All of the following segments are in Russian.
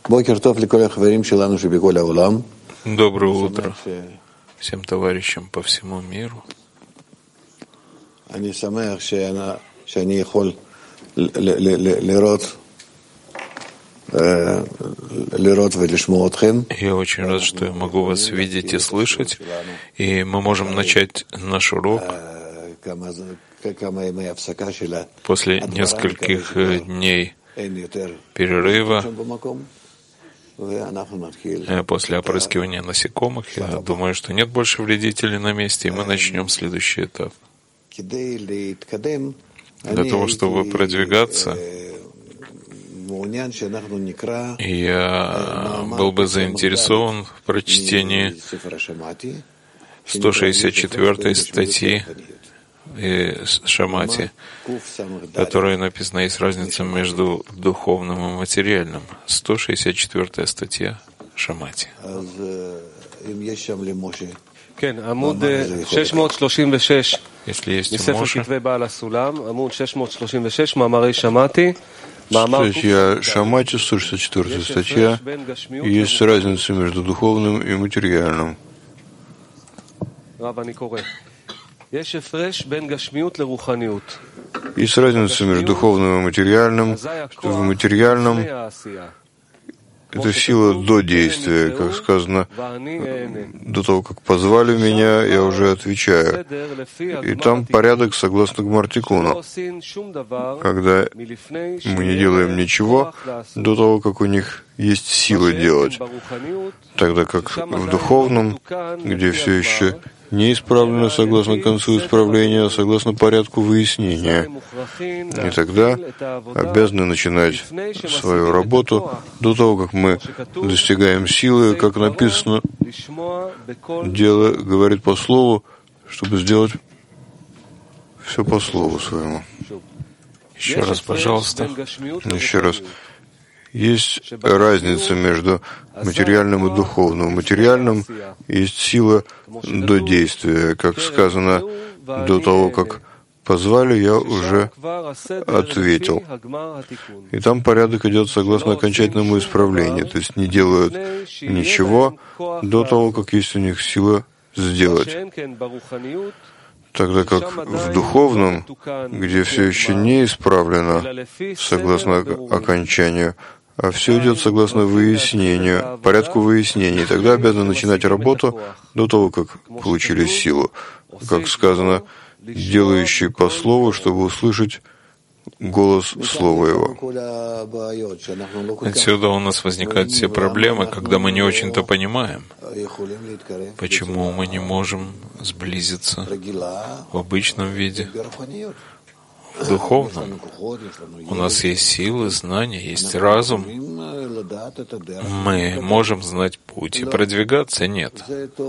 Доброе утро всем товарищам по всему миру. Я очень рад, что я могу вас видеть и слышать, и мы можем начать наш урок после нескольких дней перерыва, после опрыскивания насекомых. Я думаю, что нет больше вредителей на месте, и мы начнем следующий этап. Для того, чтобы продвигаться, я был бы заинтересован в прочтении 164 статьи Шамати, которая написана, есть разница между духовным и материальным. 164 статья Шамати. Если есть Моше, статья Шамати, 164 статья, есть разница между духовным и материальным. Есть разница между духовным и материальным. В материальном это сила до действия, как сказано, до того, как позвали меня, я уже отвечаю. И там порядок согласно Гмартикуну. Когда мы не делаем ничего, до того, как у них есть сила делать. Тогда как в духовном, где все еще не исправлено согласно концу исправления, а согласно порядку выяснения. И тогда обязаны начинать свою работу до того, как мы достигаем силы, как написано, дело говорит по слову, чтобы сделать все по слову своему. Еще раз, пожалуйста. Еще раз. Есть разница между материальным и духовным. В материальном есть сила до действия. Как сказано, до того, как позвали, я уже ответил. И там порядок идет согласно окончательному исправлению. То есть не делают ничего до того, как есть у них сила сделать. Тогда как в духовном, где все еще не исправлено согласно окончанию, а все идет согласно выяснению, порядку выяснений. Тогда обязаны начинать работу до того, как получили силу. Как сказано, делающий по слову, чтобы услышать голос слова его. Отсюда у нас возникают все проблемы, когда мы не очень-то понимаем, почему мы не можем сблизиться в обычном виде. В духовном у нас есть силы, знания, есть разум. Мы можем знать путь и продвигаться нет.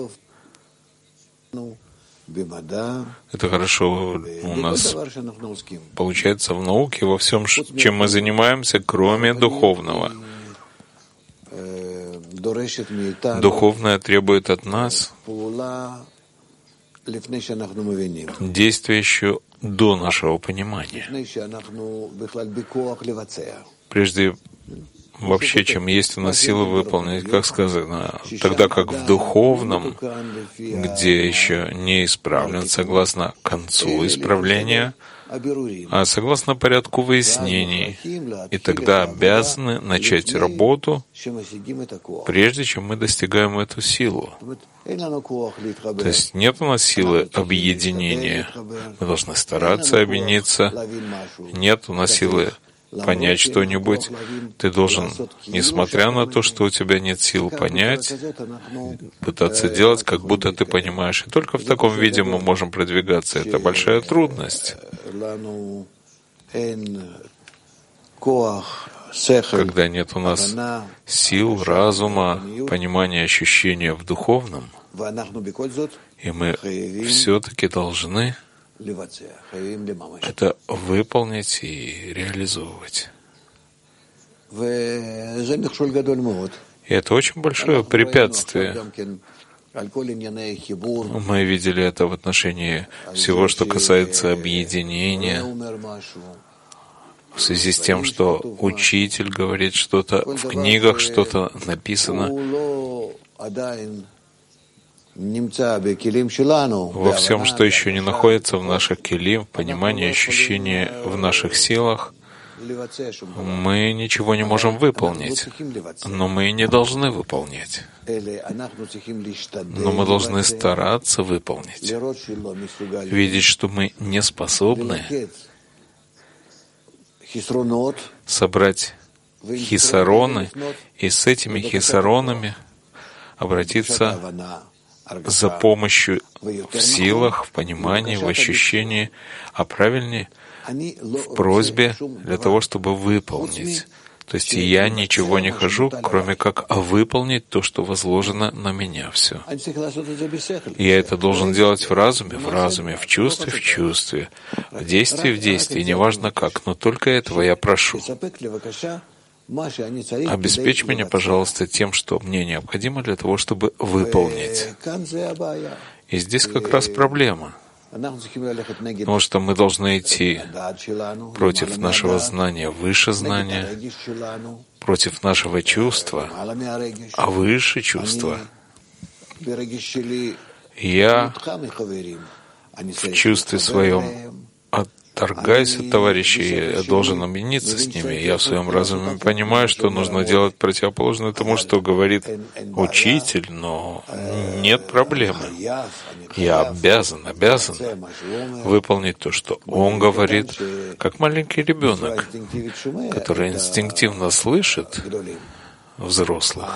Это хорошо у нас получается в науке, во всем, чем мы занимаемся, кроме духовного. Духовное требует от нас действия еще до нашего понимания. Прежде вообще, чем есть у нас сила выполнить, как сказано, тогда как в духовном, где еще не исправлен согласно концу исправления, а согласно порядку выяснений, и тогда обязаны начать работу, прежде чем мы достигаем эту силу. То есть нет у нас силы объединения. Мы должны стараться объединиться. Нет у нас силы понять что-нибудь. Ты должен, несмотря на то, что у тебя нет сил понять, пытаться делать, как будто ты понимаешь. И только в таком виде мы можем продвигаться. Это большая трудность. Когда нет у нас сил, разума, понимания, ощущения в духовном, и мы все-таки должны это выполнить и реализовывать. И это очень большое препятствие. Мы видели это в отношении всего, что касается объединения. в связи с тем, что учитель говорит что-то, в книгах что-то написано, во всем, что еще не находится в наших келим, в понимании, ощущении в наших силах, мы ничего не можем выполнить, но мы и не должны выполнять. Но мы должны стараться выполнить, видеть, что мы не способны собрать хисароны и с этими хисаронами обратиться за помощью в силах, в понимании, в ощущении, а правильнее в просьбе для того, чтобы выполнить. То есть я ничего не хожу, кроме как выполнить то, что возложено на меня все. Я это должен делать в разуме, в чувстве, в действии, неважно как, но только этого я прошу. Обеспечь меня, пожалуйста, тем, что мне необходимо для того, чтобы выполнить. И здесь как раз проблема. Потому что мы должны идти против нашего знания, выше знания, против нашего чувства, а выше чувства. Я в чувстве своем отторгаюсь от товарищей, я должен объединиться с ними. Я в своем разуме понимаю, что нужно делать противоположное тому, что говорит учитель, но нет проблемы. Я обязан выполнить то, что он говорит, как маленький ребенок, который инстинктивно слышит взрослых,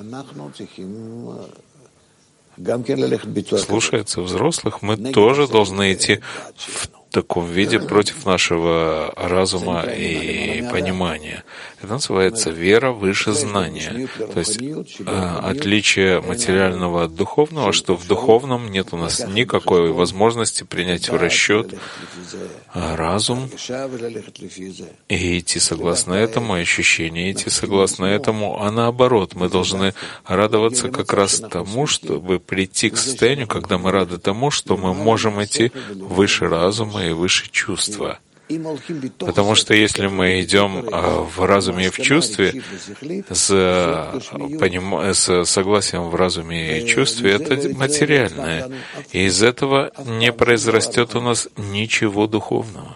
слушается взрослых, мы тоже должны идти в таком виде против нашего разума и понимания. Это называется вера выше знания. То есть отличие материального от духовного, что в духовном нет у нас никакой возможности принять в расчет разум и идти согласно этому, ощущение идти согласно этому, а наоборот, мы должны радоваться как раз тому, чтобы прийти к состоянию, когда мы рады тому, что мы можем идти выше разума и выше чувства. Потому что если мы идем в разуме и в чувстве, с согласием в разуме и чувстве, это материальное. И из этого не произрастет у нас ничего духовного.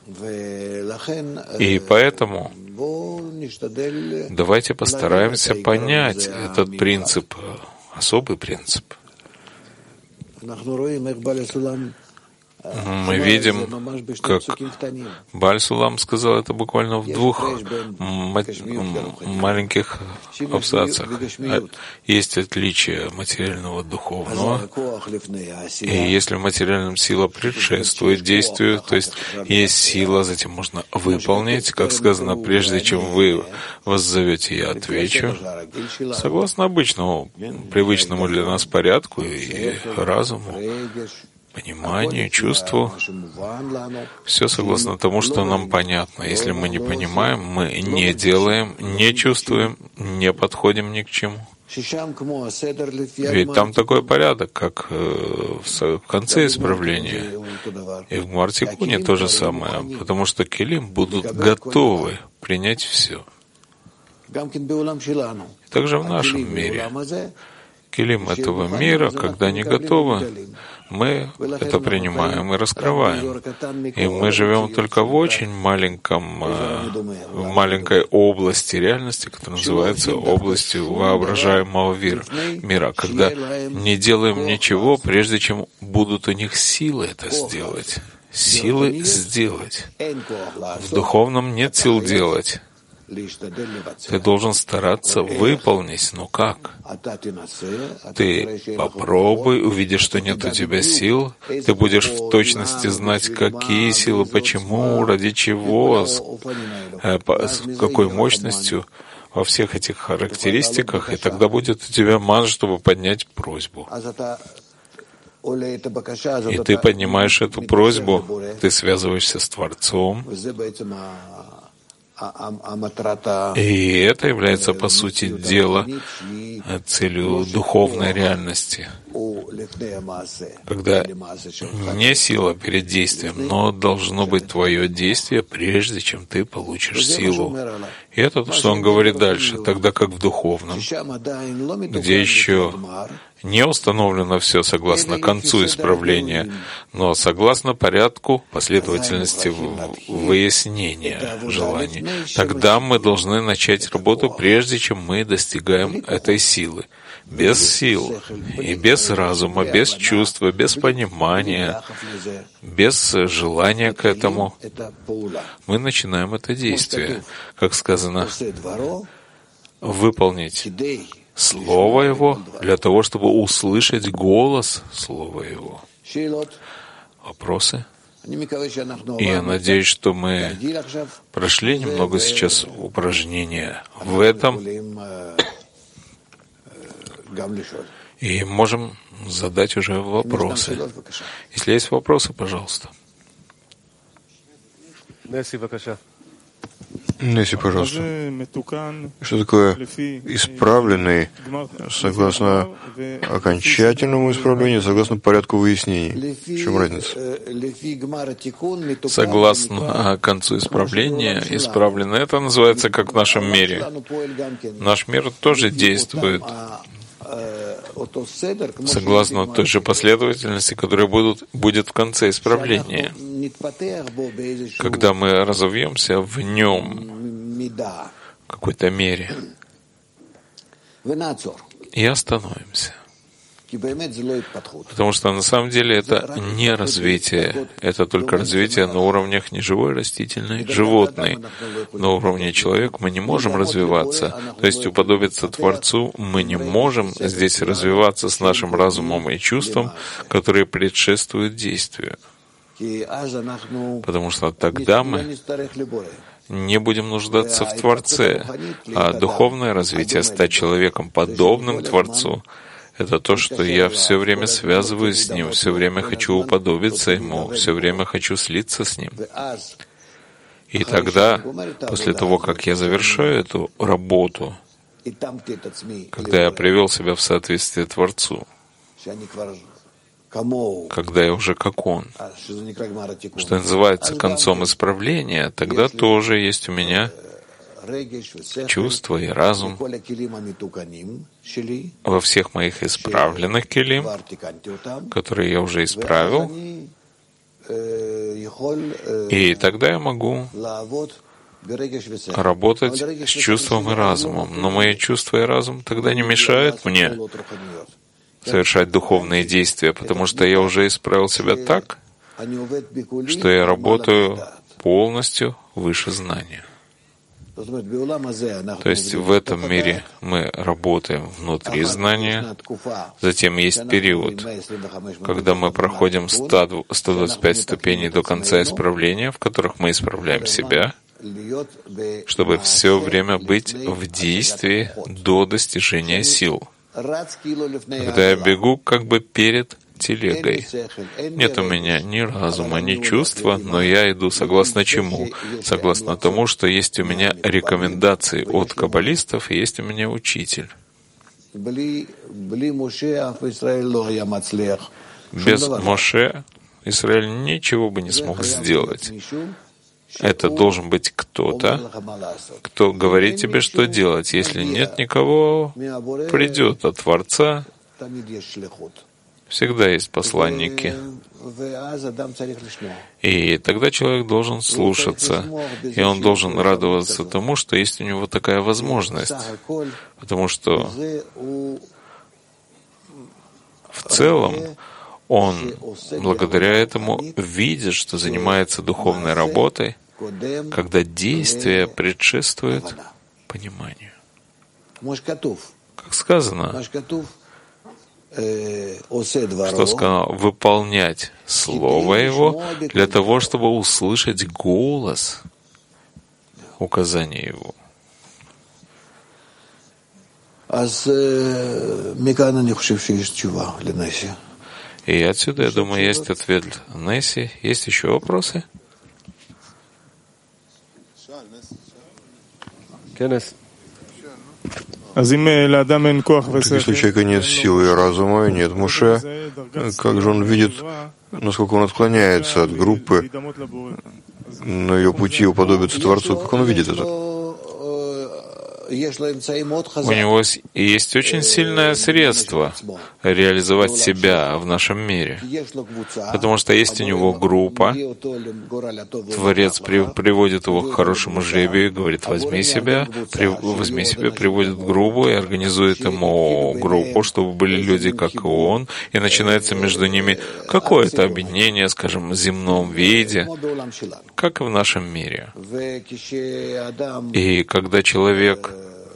И поэтому давайте постараемся понять этот принцип, особый принцип. Мы видим, как Бааль Сулам сказал это буквально в двух маленьких абзацах. Есть отличие материального от духовного. И если в материальном сила предшествует действию, то есть есть сила, затем можно выполнить, как сказано, прежде чем вы воззовете, я отвечу. Согласно обычному, привычному для нас порядку и разуму, пониманию, чувству, все согласно тому, что нам понятно. Если мы не понимаем, мы не делаем, не чувствуем, не подходим ни к чему. Ведь там такой порядок, как в конце исправления. И в Гмар-Тикуне то же самое, потому что келим будут готовы принять все. Также в нашем мире. Келим этого мира, когда они готовы, мы это принимаем и раскрываем. И мы живем только в очень маленькой области реальности, которая называется областью воображаемого мира, когда не делаем ничего, прежде чем будут у них силы это сделать. Силы сделать. В духовном нет сил делать. Ты должен стараться выполнить, но как? Ты попробуй, увидишь, что нет у тебя сил, ты будешь в точности знать, какие силы, почему, ради чего, с какой мощностью, во всех этих характеристиках, и тогда будет у тебя ман, чтобы поднять просьбу. И ты поднимаешь эту просьбу, ты связываешься с Творцом, и это является, по сути дела, целью духовной реальности. когда не сила перед действием, но должно быть твое действие, прежде чем ты получишь силу. И это то, что он говорит дальше, тогда как в духовном, где еще не установлено все согласно концу исправления, но согласно порядку последовательности выяснения желаний. Тогда мы должны начать работу, прежде чем мы достигаем этой силы. Без сил и без разума, без чувства, без понимания, без желания к этому, мы начинаем это действие. Как сказано, выполнить Слово Его для того, чтобы услышать голос Слова Его. Вопросы? И я надеюсь, что мы прошли немного сейчас упражнения в этом и можем задать уже вопросы. Если есть вопросы, пожалуйста. Несси, пожалуйста. Что такое исправленный согласно окончательному исправлению, согласно порядку выяснений? В чем разница? Согласно концу исправления, исправленный, это называется как в нашем мире. Наш мир тоже действует согласно той же последовательности, которая будет в конце исправления. Когда мы разовьемся в нем в какой-то мере и остановимся. Потому что на самом деле это не развитие, это только развитие на уровнях неживой, растительной, животной. На уровне человека мы не можем развиваться, то есть уподобиться Творцу мы не можем здесь развиваться с нашим разумом и чувством, которые предшествуют действию. Потому что тогда мы не будем нуждаться в Творце, а духовное развитие, стать человеком подобным Творцу, это то, что я все время связываюсь с Ним, все время хочу уподобиться Ему, все время хочу слиться с Ним. И тогда, после того, как я завершаю эту работу, когда я привел себя в соответствие Творцу, когда я уже как Он, что называется концом исправления, тогда тоже есть у меня чувство и разум во всех моих исправленных келим, которые я уже исправил, и тогда я могу работать с чувством и разумом. Но мои чувства и разум тогда не мешают мне совершать духовные действия, потому что я уже исправил себя так, что я работаю полностью выше знания. То есть в этом мире мы работаем внутри знания, затем есть период, когда мы проходим 125 ступеней до конца исправления, в которых мы исправляем себя, чтобы все время быть в действии до достижения сил. Когда я бегу как бы перед телегой. Нет у меня ни разума, ни чувства, но я иду согласно чему? Согласно тому, что есть у меня рекомендации от каббалистов и есть у меня учитель. Без Моше Израиль ничего бы не смог сделать. Это должен быть кто-то, кто говорит тебе, что делать. Если нет никого, придет от Творца. Всегда есть посланники. И тогда человек должен слушаться, и он должен радоваться тому, что есть у него такая возможность. Потому что в целом он благодаря этому видит, что занимается духовной работой, когда действие предшествует пониманию. Как сказано, что сказано, выполнять Слово Его для того, чтобы услышать голос указания Его. И отсюда, я думаю, есть ответ Несси. Есть еще вопросы? Так если у человека нет силы и разума, нет муше, как же он видит, насколько он отклоняется от группы, на ее пути уподобиться Творцу, как он видит это? У него есть очень сильное средство реализовать себя в нашем мире, потому что есть у него группа, Творец приводит его к хорошему жребию, говорит, возьми себя, приводит группу и организует ему группу, чтобы были люди, как и он, и начинается между ними какое-то объединение, скажем, в земном виде, как и в нашем мире. И когда человек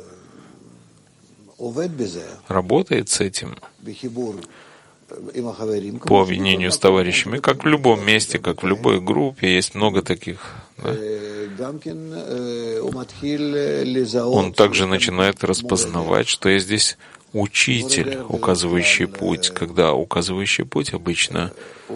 работает с этим по объединению с товарищами, как в любом месте, как в любой группе, есть много таких, да? Он также начинает распознавать, что есть здесь учитель, указывающий путь, когда указывающий путь обычно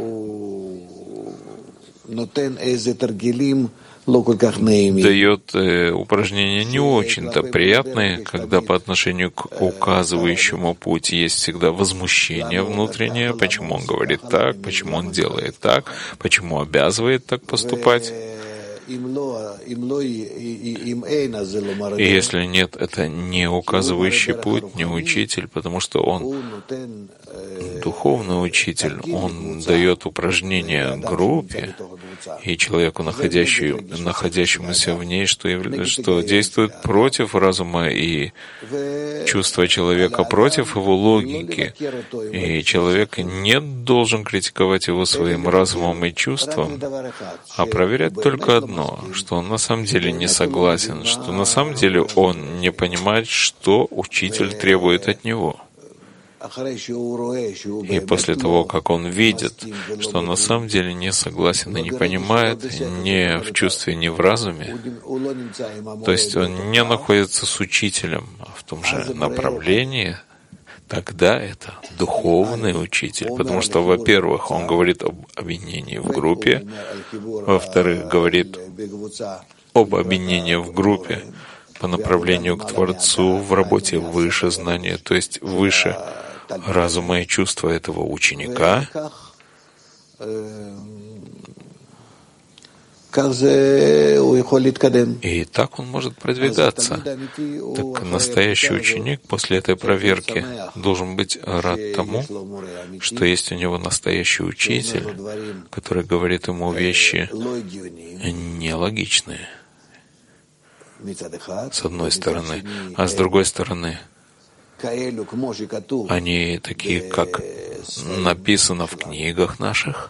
дает упражнения не очень-то приятные, когда по отношению к указывающему путь есть всегда возмущение внутреннее, почему он говорит так, почему он делает так, почему обязывает так поступать. И если нет, это не указывающий путь, не учитель, потому что он духовный учитель, он дает упражнения группе и человеку, находящемуся в ней, что действует против разума и чувства человека, против его логики. И человек не должен критиковать его своим разумом и чувством, а проверять только одно, что он на самом деле не согласен, что на самом деле он не понимает, что учитель требует от него. И после того, как он видит, что он на самом деле не согласен и не понимает ни в чувстве, ни в разуме, то есть он не находится с учителем в том же направлении, тогда это духовный учитель, потому что, во-первых, он говорит об объединении в группе, во-вторых, говорит об объединении в группе по направлению к Творцу в работе выше знания, то есть выше разума и чувства этого ученика. И так он может продвигаться. Так настоящий ученик после этой проверки должен быть рад тому, что есть у него настоящий учитель, который говорит ему вещи нелогичные, с одной стороны, а с другой стороны, они такие, как написано в книгах наших,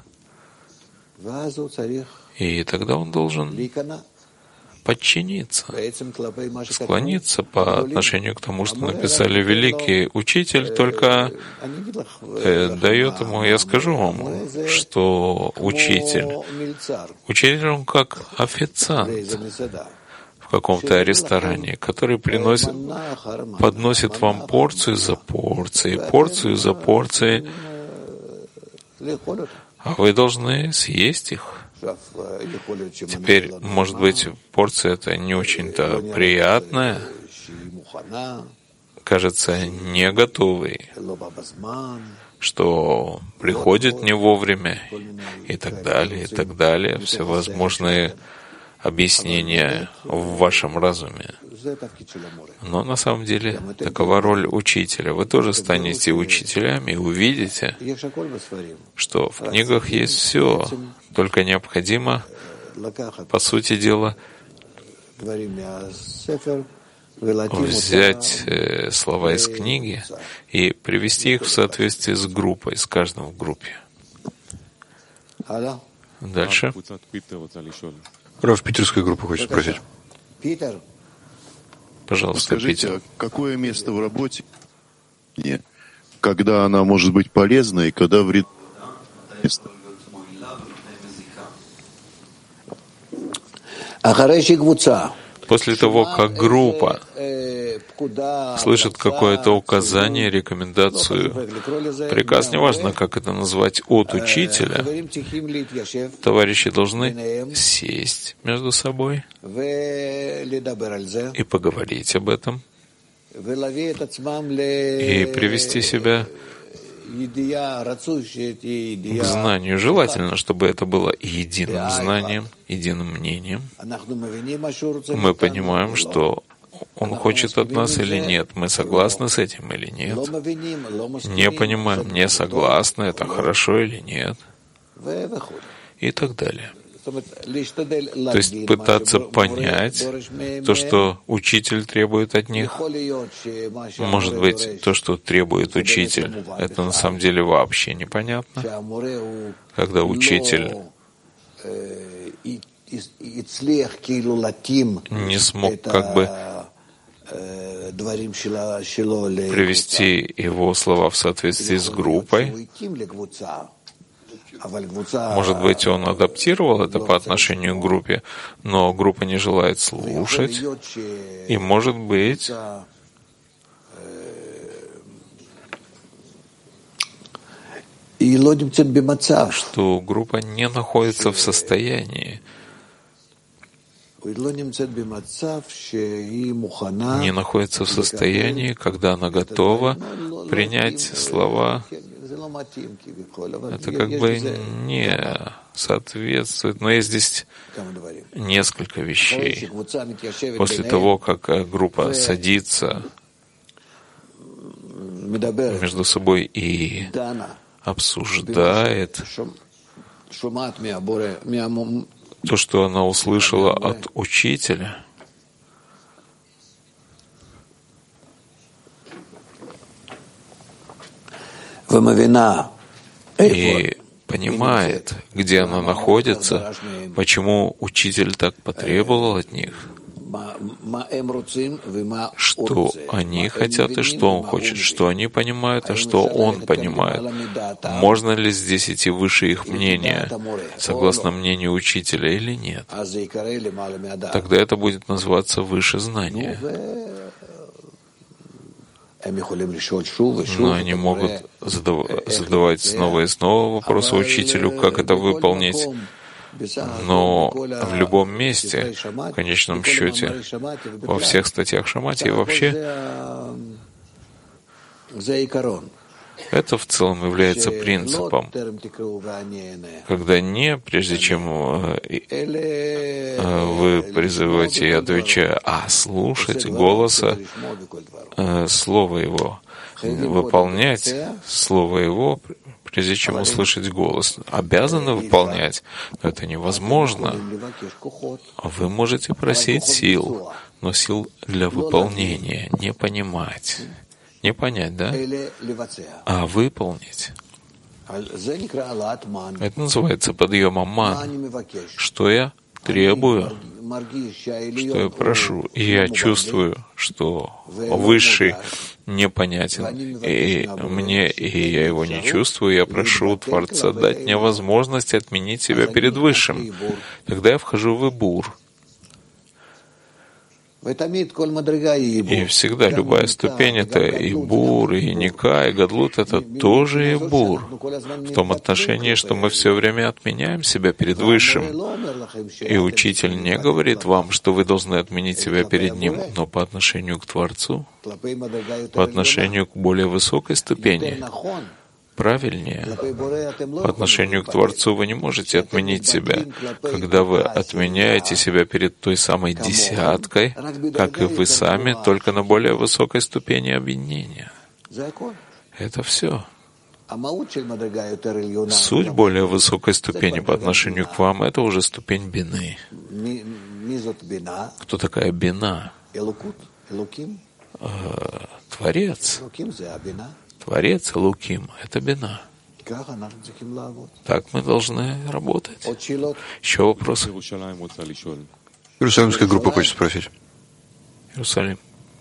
и тогда он должен подчиниться, склониться по отношению к тому, что написали великий учитель, только дает ему, я скажу вам, что учитель он как официант в каком-то ресторане, который подносит вам порцию за порцией, а вы должны съесть их. Теперь, может быть, порция эта не очень-то приятная, кажется не готовой, что приходит не вовремя и так далее, всевозможные объяснения в вашем разуме. Но на самом деле такова роль учителя. Вы тоже станете учителями и увидите, что в книгах есть все, только необходимо, по сути дела, взять слова из книги и привести их в соответствии с группой, с каждым в группе. Дальше. Рав, питерская группа хочет спросить. Пожалуйста, скажите, Питер. Какое место в работе, когда она может быть полезна и когда вредна? После того, как группа слышит какое-то указание, рекомендацию, приказ, неважно, как это назвать, от учителя, товарищи должны сесть между собой и поговорить об этом, и привести себя к знанию. Желательно, чтобы это было единым знанием, единым мнением. Мы понимаем, что Он хочет от нас или нет, мы согласны с этим или нет. Не понимаем, не согласны, это хорошо или нет. И так далее. То есть пытаться понять то, что учитель требует от них. Может быть, то, что требует учитель, это на самом деле вообще непонятно. Когда учитель не смог как бы привести его слова в соответствии с группой. Может быть, он адаптировал это по отношению к группе, но группа не желает слушать. И может быть, что группа не находится в состоянии, когда она готова принять слова. Это как бы не соответствует. Но есть здесь несколько вещей. После того, как группа садится между собой и обсуждает то, что она услышала от учителя, и понимает, где она находится, почему учитель так потребовал от них, что они хотят и что он хочет, что они понимают, а что он понимает. Можно ли здесь идти выше их мнения, согласно мнению учителя, или нет? Тогда это будет называться выше знания. Но они могут задавать снова и снова вопросы учителю, как это выполнить. Но в любом месте, в конечном счете, во всех статьях Шамати и вообще, это в целом является принципом, когда не прежде чем вы призываете и отвечая, а слушать голоса, Слово Его, выполнять Слово Его, прежде чем услышать голос. Обязаны выполнять, но это невозможно. Вы можете просить сил, но сил для выполнения, не понимать. Не понять, да? А выполнить. Это называется подъемом ман. Что я требую, что я прошу. И я чувствую, что Высший непонятен. И мне, и я его не чувствую. Я прошу Творца дать мне возможность отменить себя перед Высшим. Тогда я вхожу в Ибур. И всегда любая ступень — это и бур, и ника, и гадлут — это тоже и бур. В том отношении, что мы все время отменяем себя перед Высшим. И учитель не говорит вам, что вы должны отменить себя перед Ним, но по отношению к Творцу, по отношению к более высокой ступени, правильнее. По отношению к Творцу вы не можете отменить себя. Когда вы отменяете себя перед той самой десяткой, как и вы сами, только на более высокой ступени объединения. Это все. Суть более высокой ступени по отношению к вам — это уже ступень бины. Кто такая бина? Творец. Творец, Луким — это бина. Так мы должны работать. Еще вопросы? Иерусалимская группа хочет спросить. Иерусалим.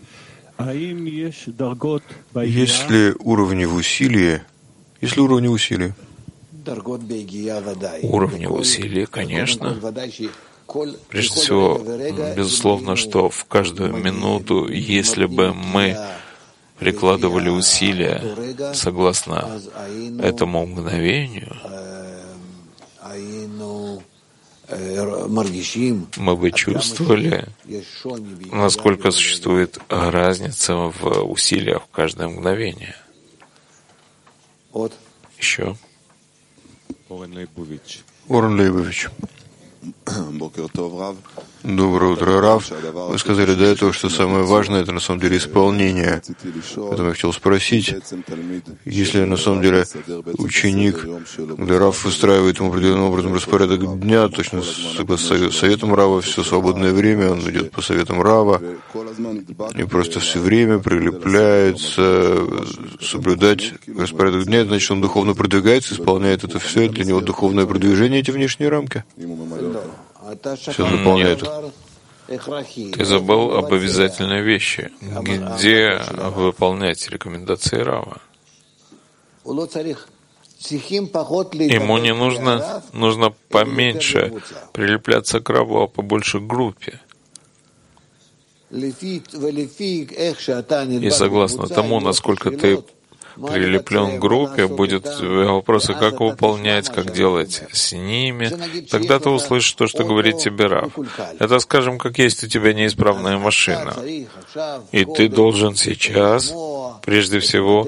Есть ли уровни в усилии? Уровни в усилии, конечно. Прежде всего, безусловно, что в каждую минуту, если бы мы прикладывали усилия согласно этому мгновению, мы бы чувствовали, насколько существует разница в усилиях в каждое мгновение. Еще. Орен Лейбович. Доброе утро, Рав. Вы сказали до этого, что самое важное — это на самом деле исполнение. Поэтому я хотел спросить, если на самом деле ученик, когда Рав выстраивает ему определенным образом распорядок дня, точно согласно советом Рава, все свободное время, он идет по советам Рава, и просто все время прилепляется соблюдать распорядок дня, значит, он духовно продвигается, исполняет это все, для него духовное продвижение, эти внешние рамки. Все дополняет. Ты забыл об обязательной вещи. Где выполнять рекомендации Рава? Ему не нужно поменьше прилепляться к Раву, а побольше к группе. И согласно тому, насколько ты прилеплен к группе, будет вопросы, как выполнять, как делать с ними. Тогда ты услышишь то, что говорит тебе Рав. Это, скажем, как есть у тебя неисправная машина. И ты должен сейчас, прежде всего,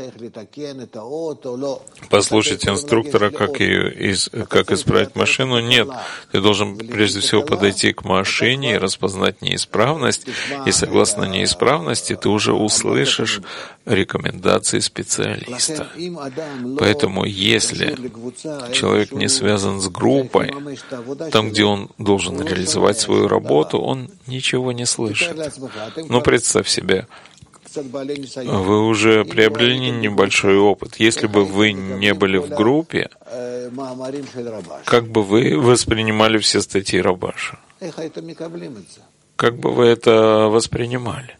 послушать инструктора, как исправить машину. Нет, ты должен прежде всего подойти к машине и распознать неисправность. И согласно неисправности ты уже услышишь рекомендации специалиста. Поэтому, если человек не связан с группой, там, где он должен реализовать свою работу, он ничего не слышит. Но представь себе, вы уже приобрели небольшой опыт. Если бы вы не были в группе, как бы вы воспринимали все статьи Рабаша? Как бы вы это воспринимали?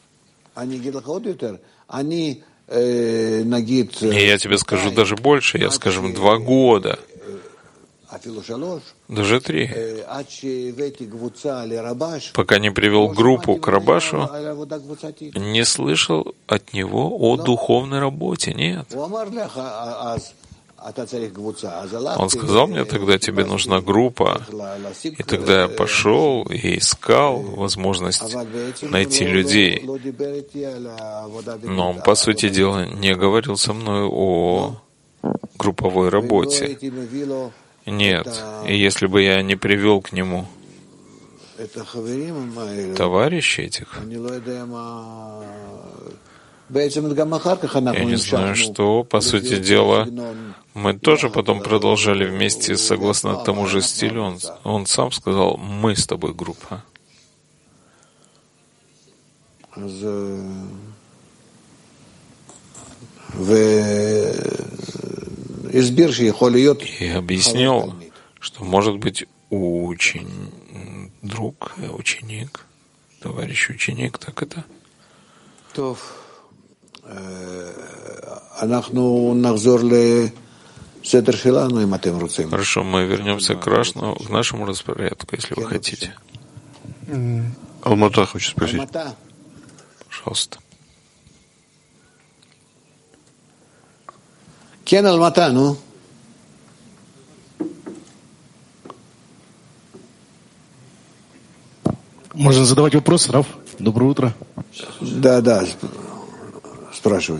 И я тебе скажу даже больше, я, скажем, 2 года, даже 3, пока не привел группу к Рабашу, не слышал от него о духовной работе, нет. Он сказал мне, тогда тебе нужна группа, и тогда я пошел и искал возможность найти людей. Но он, по сути дела, не говорил со мной о групповой работе. Нет, и если бы я не привел к нему товарищей этих, я не знаю, что, по сути дела, мы тоже потом продолжали вместе согласно тому же стилю. Он сам сказал, мы с тобой группа. И объяснил, что может быть друг, ученик, товарищ ученик, так это? Хорошо, мы вернемся к нашему распорядку, если вы хотите. Алмата хочет спросить. Пожалуйста. Кен Алмата, ну? Можно задавать вопрос, Рав? Доброе утро. Да, спрашивай.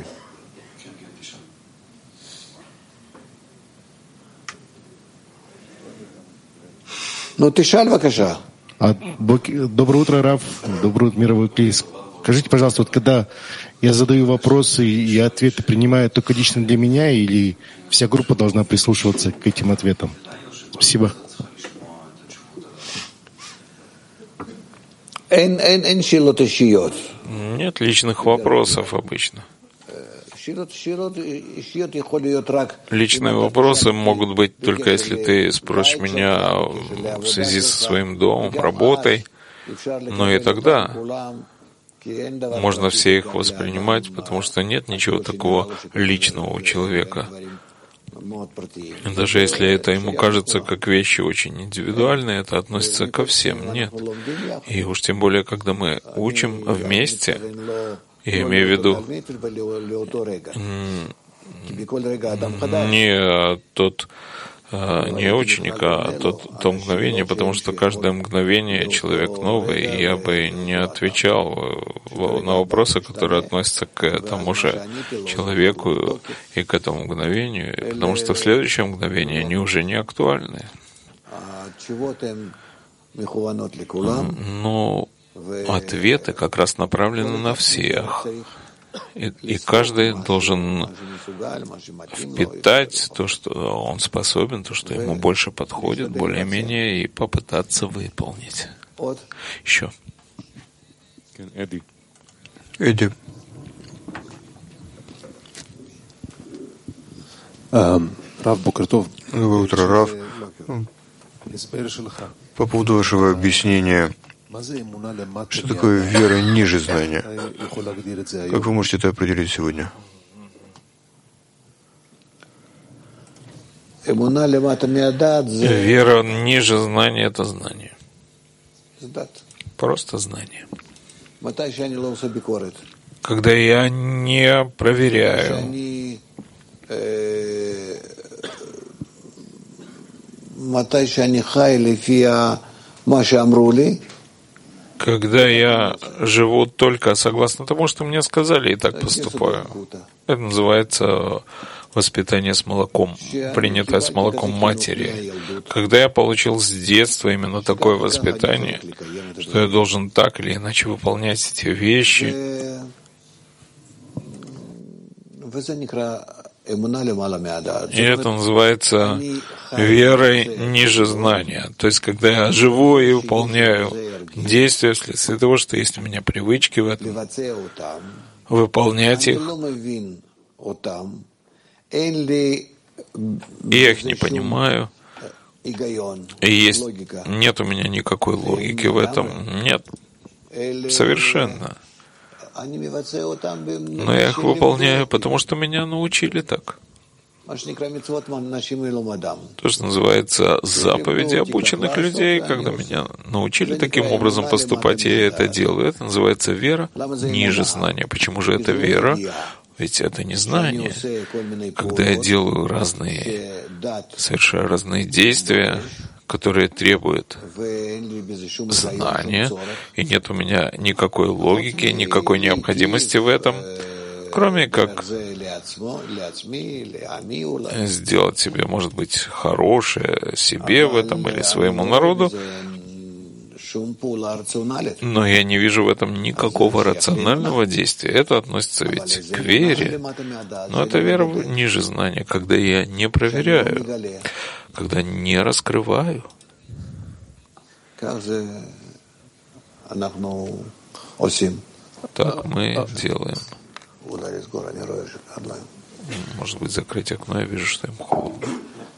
Ну, ты шаль, вакаша. Доброе утро, Рав. Доброе утро, мировой кейс. Скажите, пожалуйста, вот когда я задаю вопросы и ответы принимаю только лично для меня, или вся группа должна прислушиваться к этим ответам? Спасибо. Нет личных вопросов обычно. Личные вопросы могут быть только если ты спросишь меня в связи со своим домом, работой, но и тогда можно все их воспринимать, потому что нет ничего такого личного у человека. Даже если это ему кажется как вещи очень индивидуальные, это относится ко всем. Нет. И уж тем более, когда мы учим вместе, я имею в виду не не ученика, а то мгновение, потому что каждое мгновение человек новый, и я бы не отвечал на вопросы, которые относятся к тому же человеку и к этому мгновению, потому что в следующее мгновение они уже не актуальны. Но ответы как раз направлены на всех. И каждый должен впитать то, что он способен, то, что ему больше подходит, более-менее, и попытаться выполнить. Еще. Эдди. Доброе утро, Рав. По поводу вашего объяснения, что такое вера ниже знания? Как вы можете это определить сегодня? Вера ниже знания — это знание. Просто знание. Когда я не проверяю, когда я живу только согласно тому, что мне сказали, и так поступаю. Это называется воспитание с молоком, принятое с молоком матери. Когда я получил с детства именно такое воспитание, что я должен так или иначе выполнять эти вещи, и это называется верой ниже знания. То есть, когда я живу и выполняю действия вследствие того, что есть у меня привычки в этом, выполнять их, и я их не понимаю, и нет у меня никакой логики в этом, нет, совершенно. Но я их выполняю, потому что меня научили так. То, что называется заповеди обученных людей, когда меня научили таким образом поступать, и я это делаю. Это называется вера ниже знания. Почему же это вера? Ведь это не знание. Когда я делаю совершаю разные действия, которые требуют знания, и нет у меня никакой логики, никакой необходимости в этом, кроме как сделать себе, может быть, хорошее себе в этом или своему народу, но я не вижу в этом никакого рационального действия. Это относится ведь к вере, но это вера ниже знания, когда я не проверяю, когда не раскрываю. Так мы делаем. Может быть, закрыть окно, я вижу, что им холодно.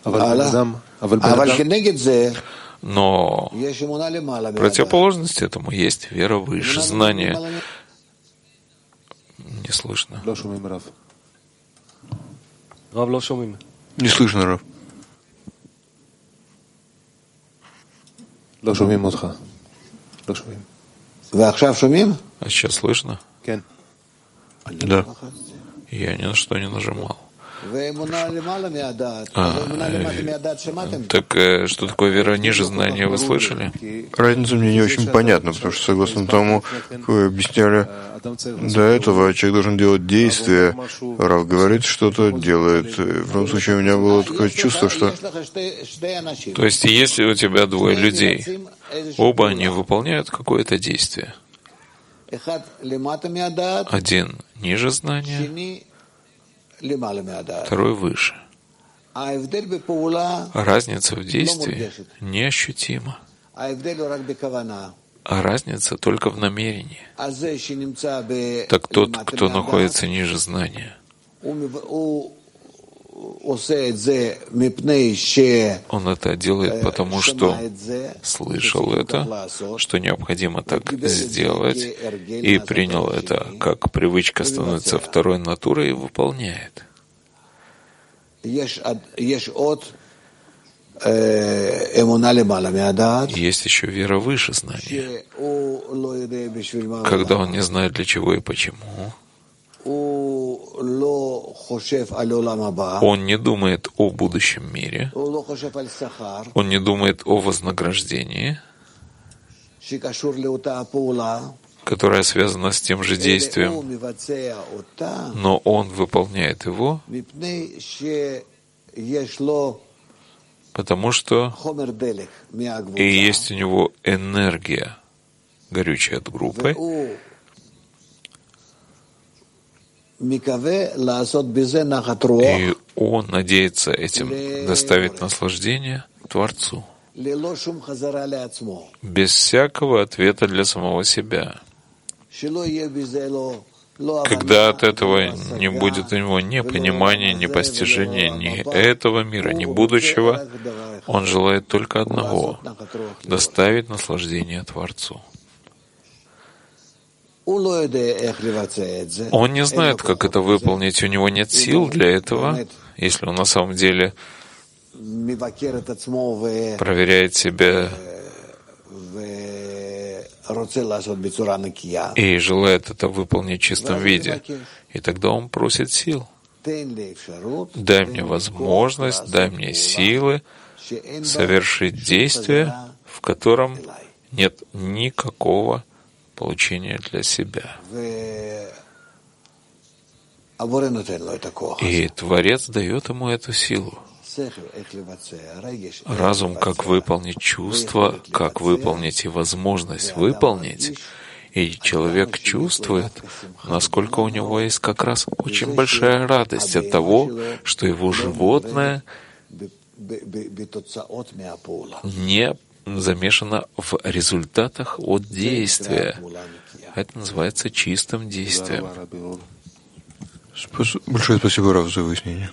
Но противоположность этому есть вера выше знания. Не слышно. Не слышно, Рав. А сейчас слышно? Да. Я ни на что не нажимал. Так что такое вера ниже знания, вы слышали? Разница мне не очень понятна, потому что, согласно тому, как вы объясняли до этого, человек должен делать действия. Рав говорит, что-то делает. В любом случае, у меня было такое чувство, что... То есть, если у тебя двое людей, оба они выполняют какое-то действие. Один ниже знания, второй выше. Разница в действии неощутима. А разница только в намерении. Так тот, кто находится ниже знания, он это делает потому, что слышал это, что необходимо так сделать, и принял это как привычка становится второй натурой и выполняет. Есть еще вера выше знания, когда он не знает для чего и почему. Он не думает о будущем мире, он не думает о вознаграждении, которое связано с тем же действием, но он выполняет его, потому что и есть у него энергия, горючая от группы, и он надеется этим доставить наслаждение Творцу, без всякого ответа для самого себя. Когда от этого не будет у него ни понимания, ни постижения, ни этого мира, ни будущего, он желает только одного — доставить наслаждение Творцу. Он не знает, как это выполнить, у него нет сил для этого, если он на самом деле проверяет себя и желает это выполнить в чистом виде. И тогда он просит сил. Дай мне возможность, дай мне силы совершить действие, в котором нет никакого получения для себя. И Творец дает ему эту силу. Разум, как выполнить чувство, как выполнить и возможность выполнить. И человек чувствует, насколько у него есть как раз очень большая радость от того, что его животное не замешано в результатах от действия. Это называется чистым действием. Большое спасибо, Рав, за выяснение.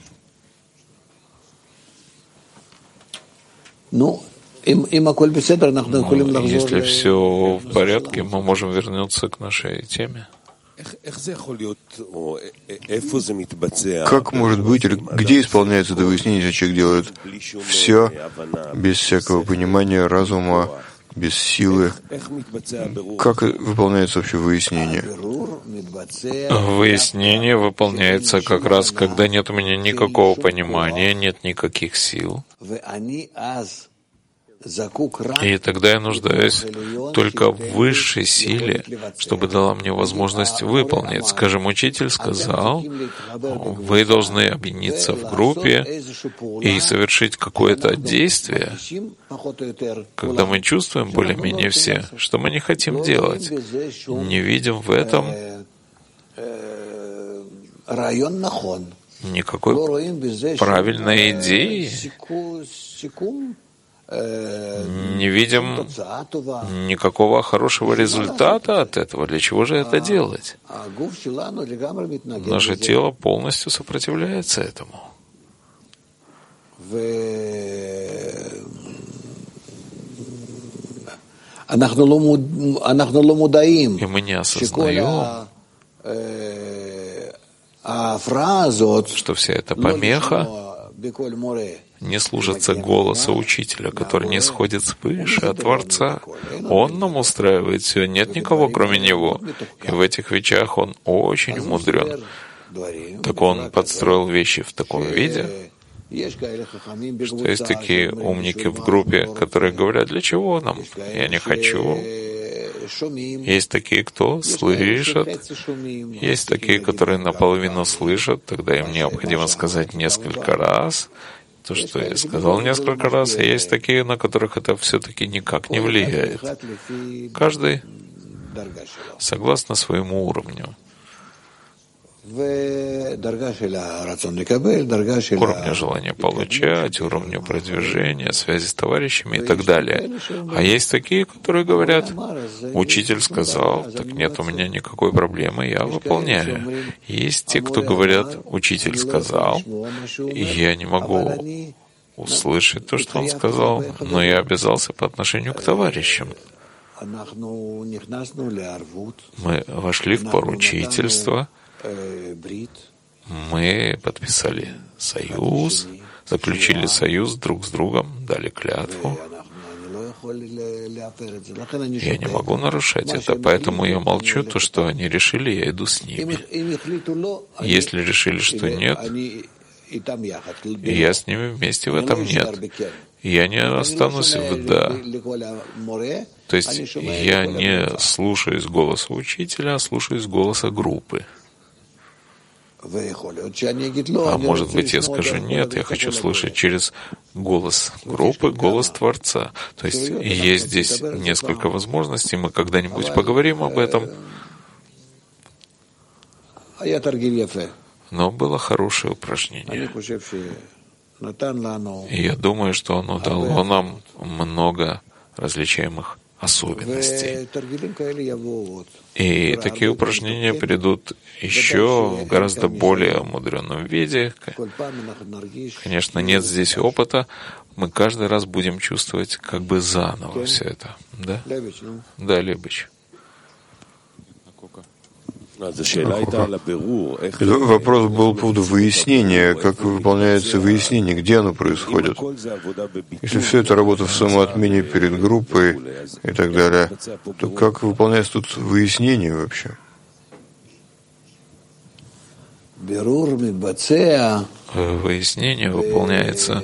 Если все в порядке, мы можем вернуться к нашей теме. Как может быть, или где исполняется это выяснение, если человек делает все без всякого понимания, разума, без силы? Как выполняется вообще выяснение? Выяснение выполняется как раз, когда нет у меня никакого понимания, нет никаких сил. И тогда я нуждаюсь только в высшей силе, чтобы дала мне возможность выполнить. Скажем, учитель сказал, вы должны объединиться в группе и совершить какое-то действие, когда мы чувствуем более-менее все, что мы не хотим делать, не видим в этом никакой правильной идеи, не видим никакого хорошего результата от этого. Для чего же это делать? Наше тело полностью сопротивляется этому. И мы не осознаем, что вся эта помеха не служится голосу учителя, который не сходит свыше от Творца. Он нам устраивает все, нет никого, кроме него. И в этих вещах он очень умудрен. Так он подстроил вещи в таком виде, что есть такие умники в группе, которые говорят, для чего нам? Я не хочу. Есть такие, кто слышат. Есть такие, которые наполовину слышат. Тогда им необходимо сказать несколько раз то, что я сказал несколько раз. И есть такие, на которых это все-таки никак не влияет. Каждый согласно своему уровню. Уровню желания получать, уровню продвижения, связи с товарищами и так далее. А есть такие, которые говорят, учитель сказал, так нет у меня никакой проблемы, я выполняю. Есть те, кто говорят, учитель сказал, и я не могу услышать то, что он сказал, но я обязался по отношению к товарищам. Мы вошли в поручительство, мы подписали союз, заключили союз друг с другом, дали клятву, Я не могу нарушать это, поэтому я молчу. То, что они решили, я иду с ними. Если решили, что нет, я с ними вместе в этом нет. Я не останусь в «да». То есть я не слушаюсь голоса учителя, а слушаюсь голоса группы. А может быть, я скажу «нет», я хочу слышать через голос группы, голос Творца. То есть есть здесь несколько возможностей, мы когда-нибудь поговорим об этом. Но было хорошее упражнение. И я думаю, что оно дало нам много различаемых особенностей. И такие упражнения придут еще в гораздо более мудренном виде. Конечно, нет здесь опыта. Мы каждый раз будем чувствовать как бы заново все это. Да? Да, Лебыч. Вопрос был по поводу выяснения, как выполняется выяснение, где оно происходит. Если все это работа в самоотмене перед группой и так далее, то как выполняется тут выяснение вообще? Выяснение выполняется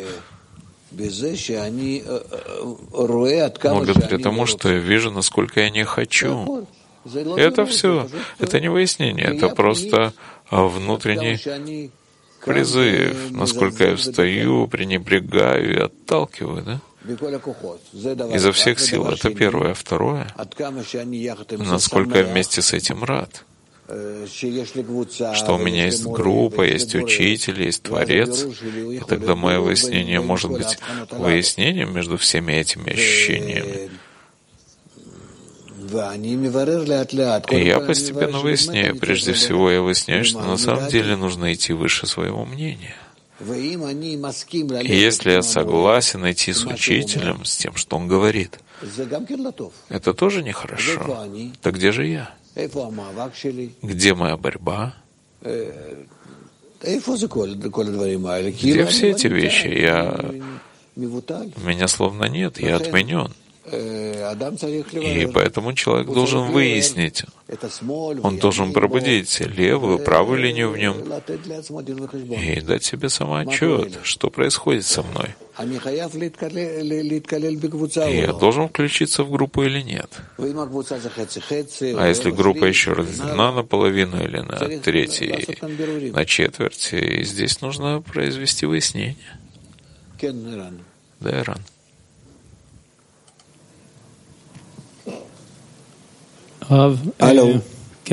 благодаря тому, что я вижу, насколько я не хочу. Это все. Это не выяснение, это просто внутренний призыв, насколько я встаю, пренебрегаю и отталкиваю, да? Изо всех сил. Это первое. Второе, насколько я вместе с этим рад, что у меня есть группа, есть учитель, есть Творец, и тогда мое выяснение может быть выяснением между всеми этими ощущениями. И я постепенно выясняю. Прежде всего, я выясняю, что на самом деле нужно идти выше своего мнения. И если я согласен идти с учителем, с тем, что он говорит, это тоже нехорошо. Так где же я? Где моя борьба? Где все эти вещи? Меня словно нет, я отменен. И поэтому человек должен выяснить, он должен пробудить левую, правую линию в нем и дать себе самоотчет, что происходит со мной. И я должен включиться в группу или нет. А если группа еще разделена наполовину или на треть, на четверть, и здесь нужно произвести выяснение. Да, Иран. Я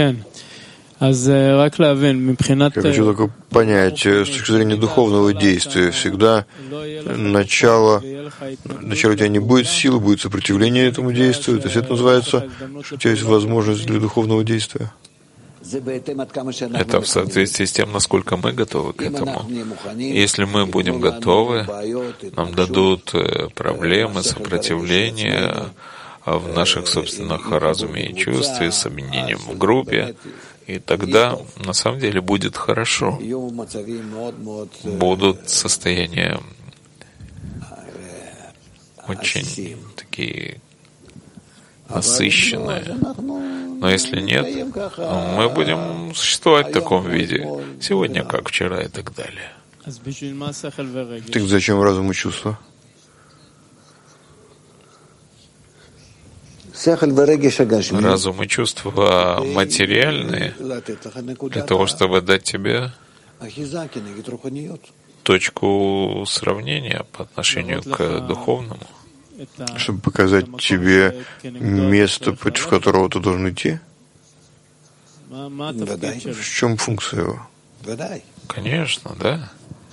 хочу только понять, с точки зрения духовного действия, всегда начало у тебя не будет силы, будет сопротивление этому действию, то есть это называется, что у тебя есть возможность для духовного действия. Это в соответствии с тем, насколько мы готовы к этому. Если мы будем готовы, нам дадут проблемы, сопротивление в наших собственных разуме и чувстве, с объединением в группе, и тогда на самом деле будет хорошо. Будут состояния очень такие насыщенные. Но если нет, мы будем существовать в таком виде. Сегодня, как вчера и так далее. Так зачем разум и чувства? Разум и чувства материальные для того, чтобы дать тебе точку сравнения по отношению к духовному. Чтобы показать тебе место, против которого ты должен идти? В чем функция его? Конечно, да.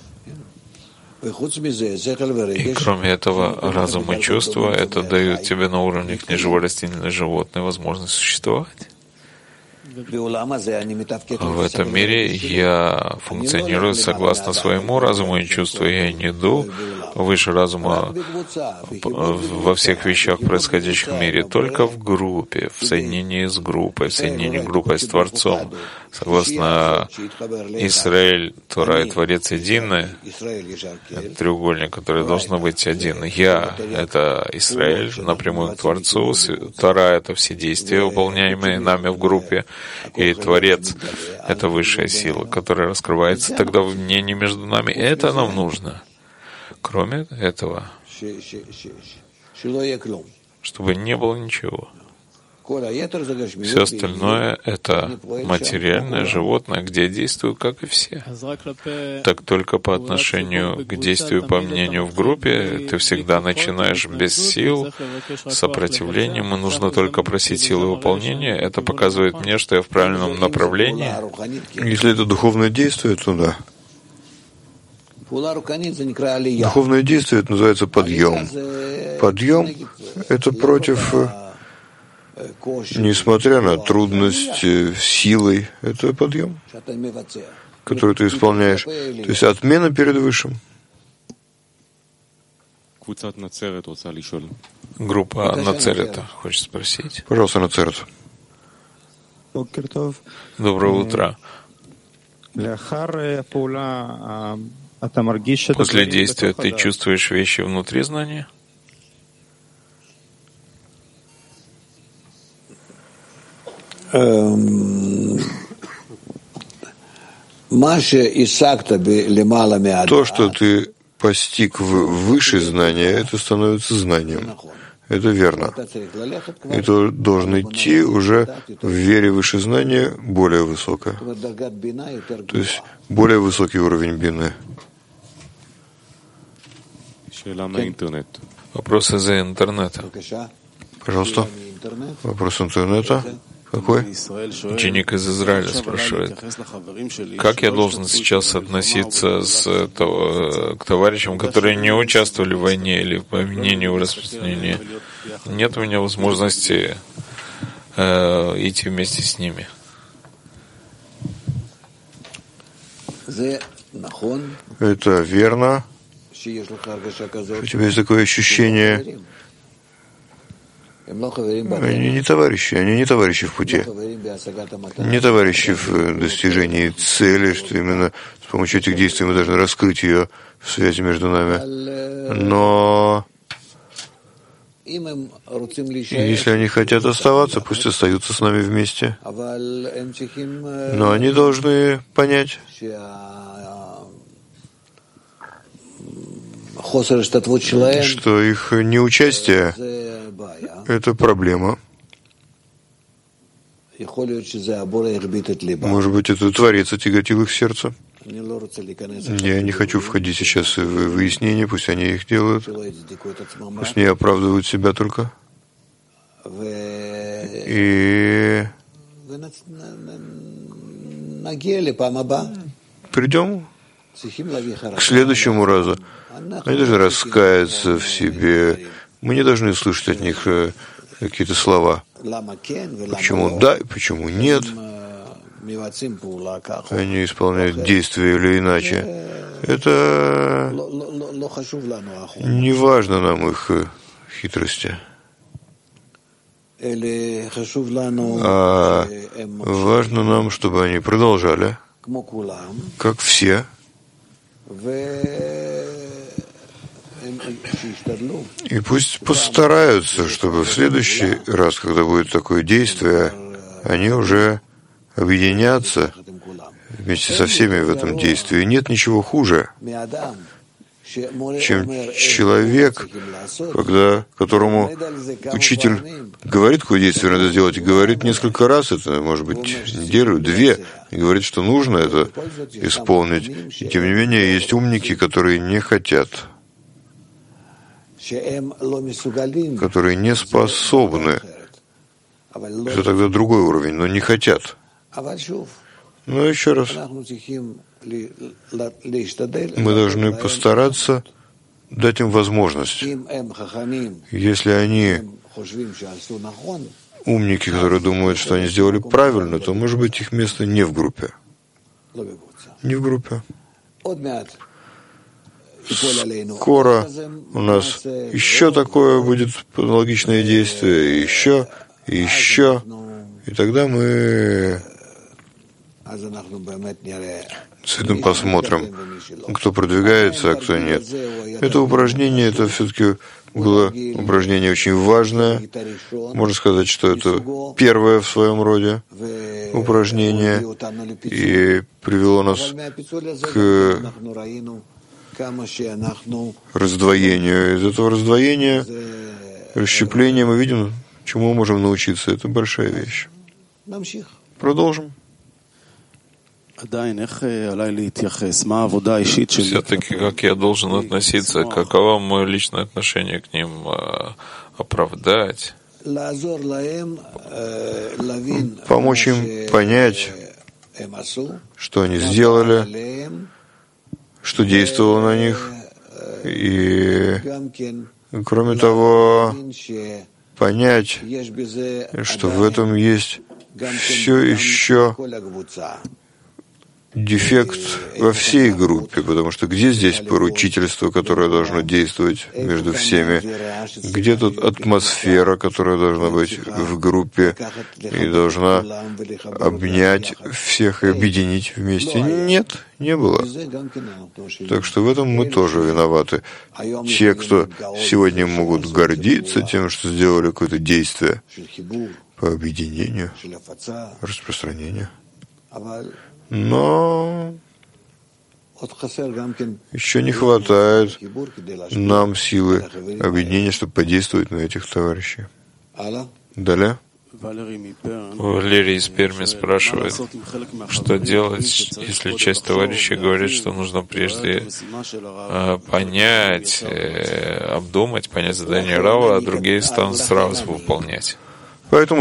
И кроме этого, разум и чувства, это дают тебе на уровне книжево-растительной животной возможность существовать. В этом мире я функционирую согласно своему разуму и чувству. Я не иду выше разума во всех вещах, происходящих в мире, только в группе, в соединении с группой, в соединении группой с Творцом. Согласно Исраэль, Тора и Творец едины, это треугольник, который должен быть один. Я — это Исраэль, напрямую к Творцу. Тора — это все действия, выполняемые нами в группе. И Творец — это высшая сила, которая раскрывается тогда в мнении между нами. Это нам нужно. Кроме этого, чтобы не было ничего. Все остальное — это материальное животное, где действуют, как и все. Так только по отношению к действию, по мнению в группе, ты всегда начинаешь без сил, сопротивлением, и нужно только просить силы выполнения. Это показывает мне, что я в правильном направлении. Если это духовное действие, то да. Духовное действие — это называется подъем. Подъем — это против... Несмотря на трудность, силой, это подъем, который ты исполняешь. То есть отмена перед Высшим. Группа Нацерета хочет спросить. Пожалуйста, Нацерет. Доброе утро. После действия ты чувствуешь вещи внутри знания? То, что ты постиг выше знания, это становится знанием. Это верно. И ты должен идти уже в вере выше знания более высокое. То есть более высокий уровень бины. Вопрос из-за интернета. Пожалуйста. Вопрос интернета. Какой? Ученик из Израиля спрашивает, как я должен сейчас относиться к товарищам, которые не участвовали в войне или в обвинении в распространении? Нет у меня возможности идти вместе с ними. Это верно. У тебя есть такое ощущение. Они не товарищи в пути, не товарищи в достижении цели, что именно с помощью этих действий мы должны раскрыть ее в связи между нами. Но если они хотят оставаться, пусть остаются с нами вместе. Но они должны понять, что их неучастие — это проблема. Может быть, это Творец отяготил их сердце. Я не хочу входить сейчас в выяснение, пусть они их делают. Пусть не оправдывают себя только. И придем к следующему разу. Они должны раскаяться в себе. Мы не должны слышать от них какие-то слова. Почему да, почему нет. Они исполняют действия или иначе. Это не важно нам их хитрости. А важно нам, чтобы они продолжали, как все, и пусть постараются, чтобы в следующий раз, когда будет такое действие, они уже объединятся вместе со всеми в этом действии. Нет ничего хуже, чем человек, которому учитель говорит, какое действие надо сделать, и говорит несколько раз, это может быть неделю, две, и говорит, что нужно это исполнить. И тем не менее, есть умники, которые не хотят, которые не способны. Это тогда другой уровень, но не хотят. Но еще раз, мы должны постараться дать им возможность. Если они умники, которые думают, что они сделали правильно, то, может быть, их место не в группе. Не в группе. Скоро у нас еще такое будет аналогичное действие, и еще, и тогда мы с этим посмотрим, кто продвигается, а кто нет. Это упражнение, это все-таки было упражнение очень важное. Можно сказать, что это первое в своем роде упражнение, и привело нас к раздвоению. Из этого раздвоения, расщепления мы видим, чему мы можем научиться. Это большая вещь. Продолжим. Все-таки, как я должен относиться, каково мое личное отношение к ним, оправдать, помочь им понять, что они сделали, что действовало на них, и, кроме того, понять, что в этом есть все еще дефект во всей группе, потому что где здесь поручительство, которое должно действовать между всеми? Где тут атмосфера, которая должна быть в группе и должна обнять всех и объединить вместе? Нет, не было. Так что в этом мы тоже виноваты. Те, кто сегодня могут гордиться тем, что сделали какое-то действие по объединению, распространению. Но еще не хватает нам силы объединения, чтобы подействовать на этих товарищей. Далее. Валерий из Перми спрашивает, что делать, если часть товарищей говорит, что нужно прежде понять, обдумать, понять задание Рава, а другие станут сразу выполнять. Поэтому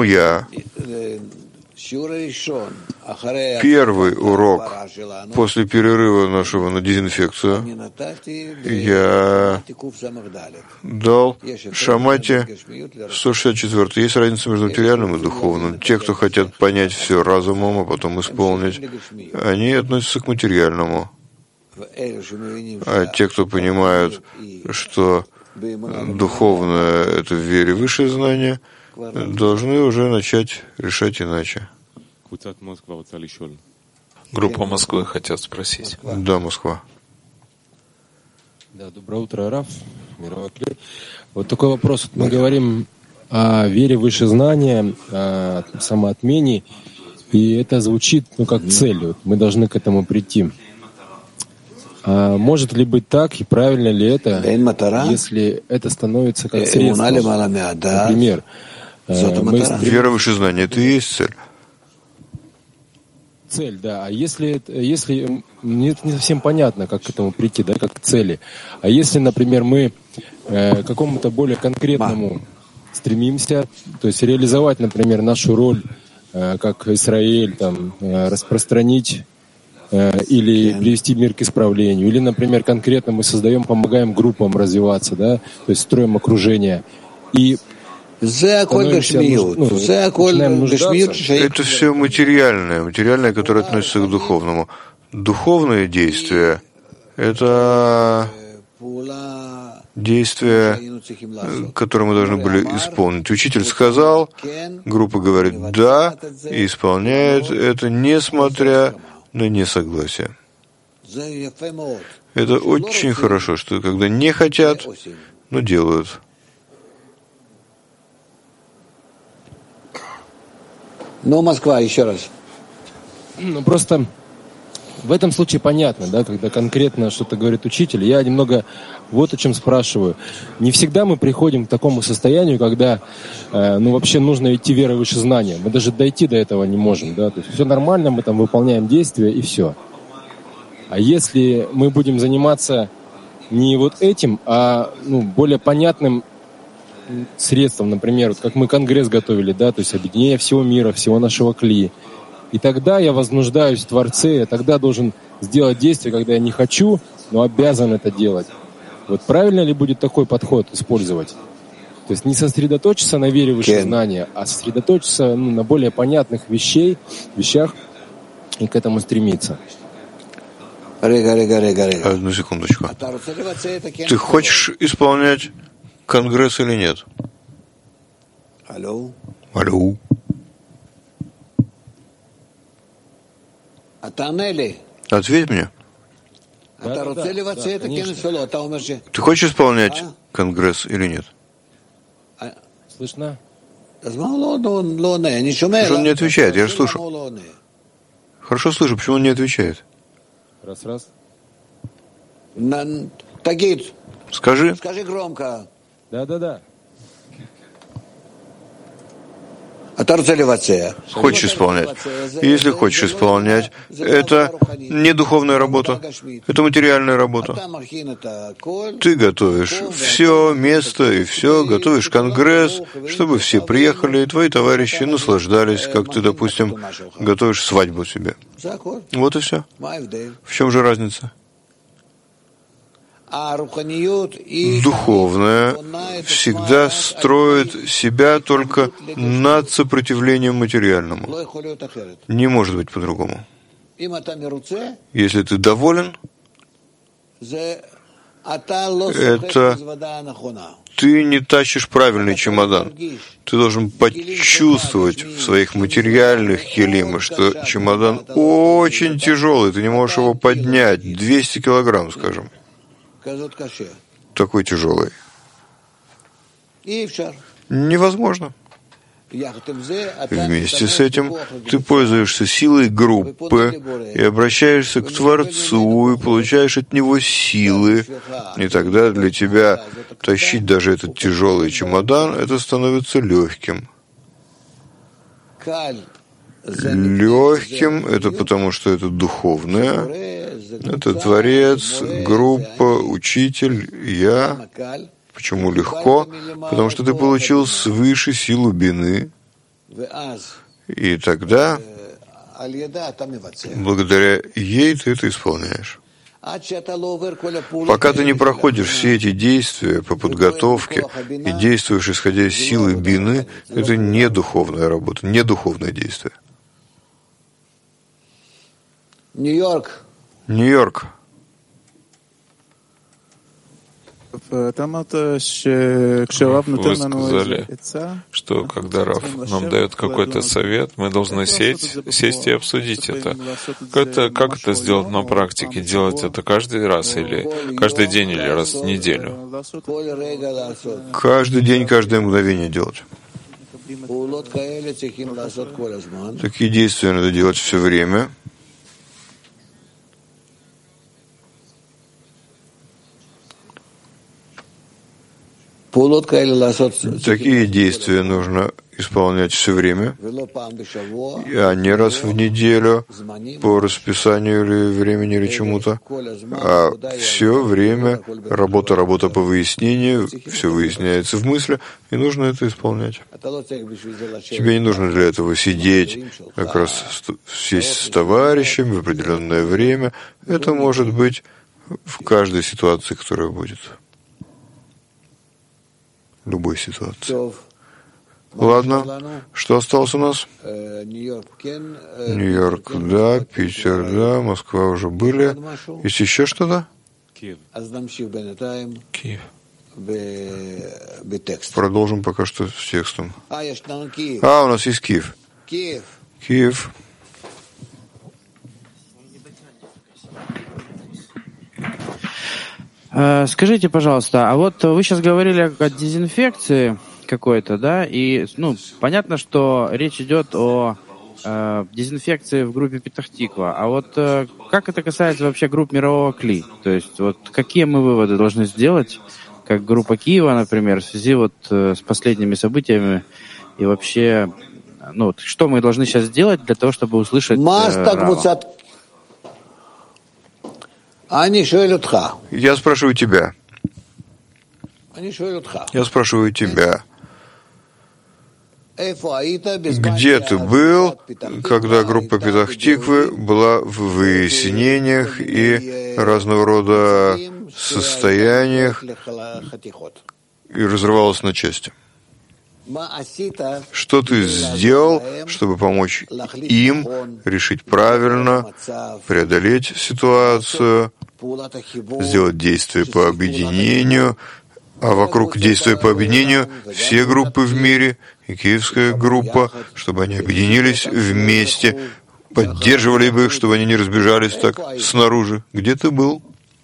первый урок после перерыва нашего на дезинфекцию я дал Шамате 164. Есть разница между материальным и духовным. Те, кто хотят понять все разумом, а потом исполнить, они относятся к материальному. А те, кто понимают, что духовное — это в вере высшее знание, должны уже начать решать иначе. Группа Москвы хотят спросить. Да, Москва. Да, доброе утро, Раф. Вот такой вопрос. Мы говорим о вере в высшее знание, о самоотмене, и это звучит как цель. Мы должны к этому прийти. А может ли быть так, и правильно ли это, если это становится как средство? Например, вера в высшее знание — это и есть цель. Цель, да. А если не совсем понятно, как к этому прийти, да, как к цели. А если, например, мы к какому-то более конкретному стремимся, то есть реализовать, например, нашу роль как Израиль, там, распространить или привести мир к исправлению, или, например, конкретно мы помогаем группам развиваться, да, то есть строим окружение. И это все материальное, которое относится к духовному. Духовные действия — это действия, которые мы должны были исполнить. Учитель сказал, группа говорит «да» и исполняет это, несмотря на несогласие. Это очень хорошо, что когда не хотят, но делают. Но Москва, еще раз. Просто в этом случае понятно, да, когда конкретно что-то говорит учитель. Я немного вот о чем спрашиваю. Не всегда мы приходим к такому состоянию, когда вообще нужно идти верой выше знания. Мы даже дойти до этого не можем, да. То есть все нормально, мы там выполняем действия и все. А если мы будем заниматься не вот этим, а более понятным средством, например, вот как мы конгресс готовили, да, то есть объединение всего мира, всего нашего кли. И тогда я вознуждаюсь в Творце, я тогда должен сделать действие, когда я не хочу, но обязан это делать. Вот правильно ли будет такой подход использовать? То есть не сосредоточиться на вере в высшее знание, а сосредоточиться на более понятных вещах и к этому стремиться. Одну секундочку. Ты хочешь исполнять Конгресс или нет? Алло. Ответь мне. Да, Ты хочешь исполнять Конгресс или нет? Слышно? Почему он не отвечает? Я же слышу. Хорошо слышу. Почему он не отвечает? Раз. Скажи. Скажи громко. Да. Хочешь исполнять. Если хочешь исполнять, это не духовная работа, это материальная работа. Ты готовишь все место и все, готовишь Конгресс, чтобы все приехали, и твои товарищи наслаждались, как ты, допустим, готовишь свадьбу себе. Вот и все. В чем же разница? Духовное всегда строит себя только над сопротивлением материальному. Не может быть по-другому. Если ты доволен, это ты не тащишь правильный чемодан. Ты должен почувствовать в своих материальных келимах, что чемодан очень тяжелый, ты не можешь его поднять, 200 килограмм, скажем. Такой тяжелый. Невозможно. Вместе с этим ты пользуешься силой группы и обращаешься к Творцу и получаешь от Него силы. И тогда для тебя тащить даже этот тяжелый чемодан, это становится легким. Легким — это потому, что это духовное, это Творец, группа, учитель, я. Почему легко? Потому что ты получил свыше силу бины, и тогда, благодаря ей, ты это исполняешь. Пока ты не проходишь все эти действия по подготовке и действуешь, исходя из силы бины, это не духовная работа, не духовное действие. Нью-Йорк. Вы сказали, что когда Рав нам дает какой-то совет, мы должны сесть и обсудить это. Как это сделать на практике? Делать это каждый раз или каждый день или раз в неделю? Каждый день, каждое мгновение делать. Такие действия надо делать все время. Такие действия нужно исполнять все время, а не раз в неделю по расписанию или времени или чему-то, а все время работа по выяснению, все выясняется в мысли, и нужно это исполнять. Тебе не нужно для этого сидеть, как раз сесть с товарищами в определенное время. Это может быть в каждой ситуации, которая будет. Любой ситуации. Ладно. Что осталось у нас? Нью-Йорк, да. Питер, да. Москва уже были. Есть еще что-то? Киев. Продолжим пока что с текстом. У нас есть Киев. Киев. Скажите, пожалуйста, а вот вы сейчас говорили о дезинфекции какой-то, да, и, понятно, что речь идет о дезинфекции в группе Петах-Тиква, а вот как это касается вообще групп мирового Кли? То есть вот какие мы выводы должны сделать, как группа Киева, например, в связи вот с последними событиями, и вообще, что мы должны сейчас сделать для того, чтобы услышать Рава? Я спрашиваю тебя. Где ты был, когда группа Петах-Тиквы была в выяснениях и разного рода состояниях и разрывалось на части. Что ты сделал, чтобы помочь им решить правильно, преодолеть ситуацию, сделать действия по объединению, а вокруг действия по объединению все группы в мире и киевская группа, чтобы они объединились вместе, поддерживали бы их, чтобы они не разбежались так снаружи. Где ты был?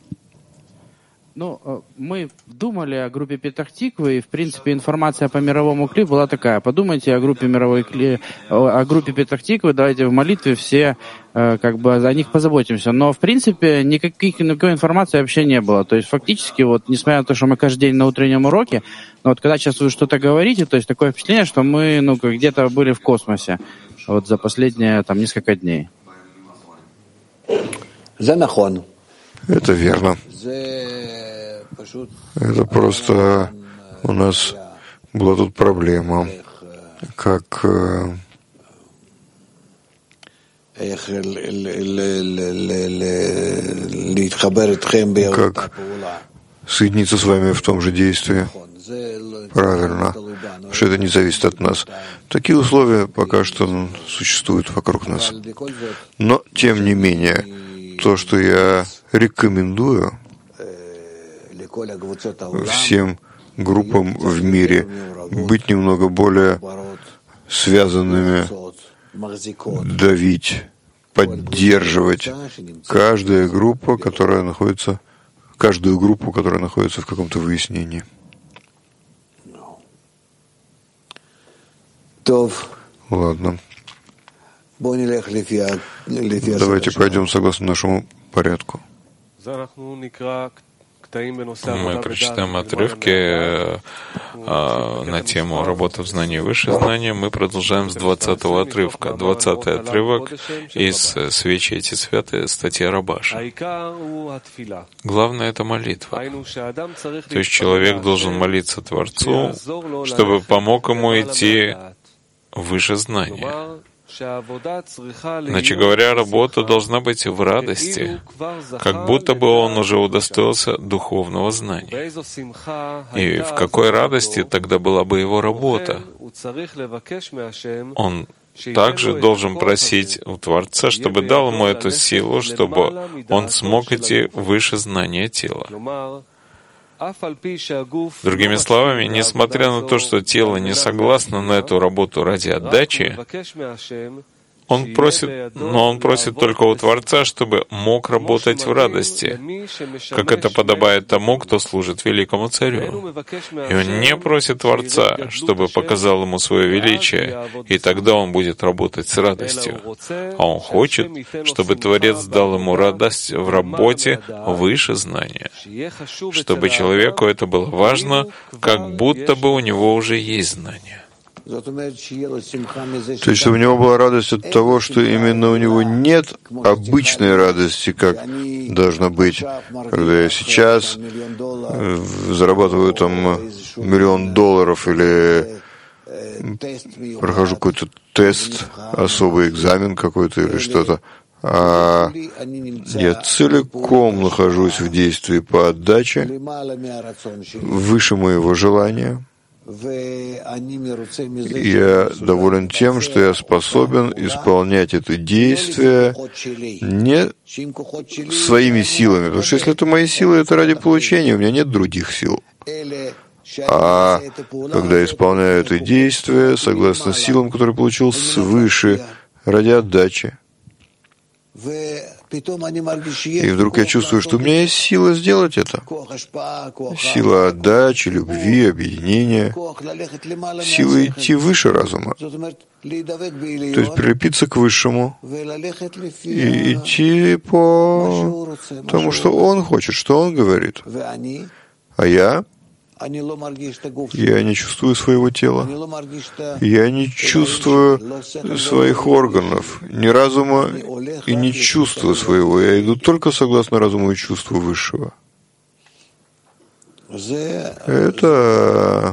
Ну, мы думали о группе Петах-Тиквы, и, в принципе, информация по мировому клипу была такая. Подумайте о группе о группе Петах-Тиквы, давайте в молитве все как бы о них позаботимся. Но, в принципе, никакой информации вообще не было. То есть, фактически, вот, несмотря на то, что мы каждый день на утреннем уроке, но вот когда сейчас вы что-то говорите, то есть такое впечатление, что мы, где-то были в космосе вот за последние, несколько дней. Это верно. Это просто у нас была тут проблема, как соединиться с вами в том же действии. Правильно, что это не зависит от нас. Такие условия пока что существуют вокруг нас. Но, тем не менее, то, что я рекомендую всем группам в мире быть немного более связанными, давить, поддерживать каждую группу, которая находится в каком-то выяснении. Ладно. Давайте пойдем согласно нашему порядку. Мы прочитаем отрывки на тему «Работа в знании и выше знания». Мы продолжаем с 20-го отрывка. 20-й отрывок из «Свечи эти святые», статья Рабаша. Главное — это молитва. То есть человек должен молиться Творцу, чтобы помог ему идти выше знания. Иначе говоря, работа должна быть в радости, как будто бы он уже удостоился духовного знания. И в какой радости тогда была бы его работа? Он также должен просить у Творца, чтобы дал ему эту силу, чтобы он смог идти выше знания тела. Другими словами, несмотря на то, что тело не согласно на эту работу ради отдачи, он просит только у Творца, чтобы мог работать в радости, как это подобает тому, кто служит великому царю. И он не просит Творца, чтобы показал ему свое величие, и тогда он будет работать с радостью. А он хочет, чтобы Творец дал ему радость в работе выше знания, чтобы человеку это было важно, как будто бы у него уже есть знание. То есть, чтобы у него была радость от того, что именно у него нет обычной радости, как должна быть, когда я сейчас зарабатываю $1 миллион или прохожу какой-то тест, особый экзамен какой-то или что-то, а я целиком нахожусь в действии по отдаче, выше моего желания. Я доволен тем, что я способен исполнять это действие не своими силами, потому что если это мои силы, это ради получения, у меня нет других сил. А когда я исполняю это действие согласно силам, которые получил свыше, ради отдачи, и вдруг я чувствую, что у меня есть сила сделать это. Сила отдачи, любви, объединения. Сила идти выше разума. То есть прилепиться к Высшему и идти по тому, что Он хочет, что Он говорит. А я не чувствую своего тела. Я не чувствую своих органов, ни разума и не чувствую своего. Я иду только согласно разуму и чувству Высшего. Это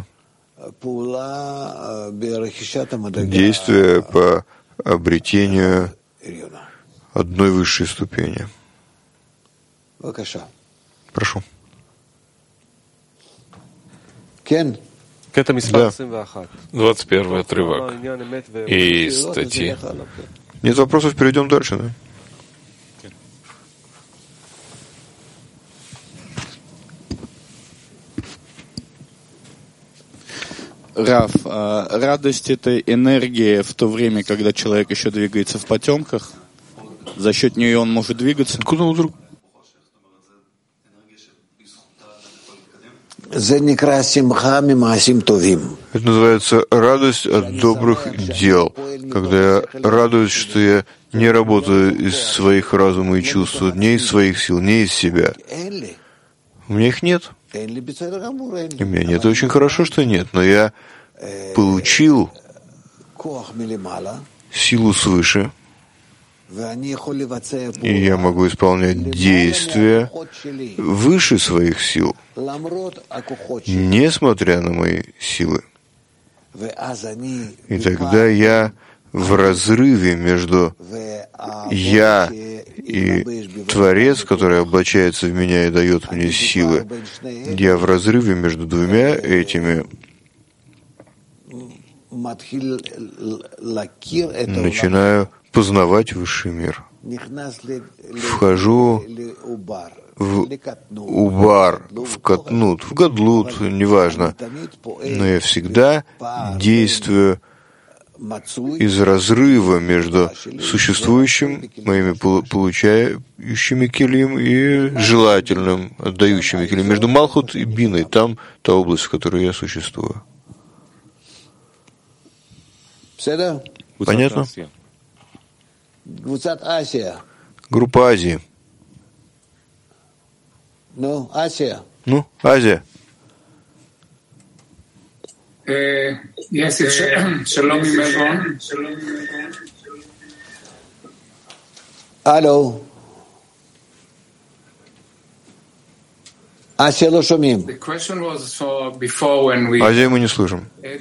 действие по обретению одной высшей ступени. Прошу. Да. 21 отрывок и статьи. Нет вопросов, перейдем дальше, да? Рав, радость — это энергия в то время, когда человек еще двигается в потемках? За счет нее он может двигаться? Откуда он вдруг? Это называется радость от добрых дел, когда я радуюсь, что я не работаю из своих разума и чувств, не из своих сил, не из себя. У меня их нет. И у меня нет. Это очень хорошо, что нет, но я получил силу свыше, и я могу исполнять действия выше своих сил, несмотря на мои силы. И тогда я в разрыве между «я» и Творец, который облачается в меня и дает мне силы, я в разрыве между двумя этими начинаю познавать высший мир. Вхожу в убар, в катнут, в гадлут, неважно, но я всегда действую из разрыва между существующим, моими получающими килим и желательным, отдающими килим, между Малхут и Биной, там та область, в которой я существую. Понятно? Группа Азии. Ну, Азия. Алло. Азия, לא שומעים. Азия мы не слышим.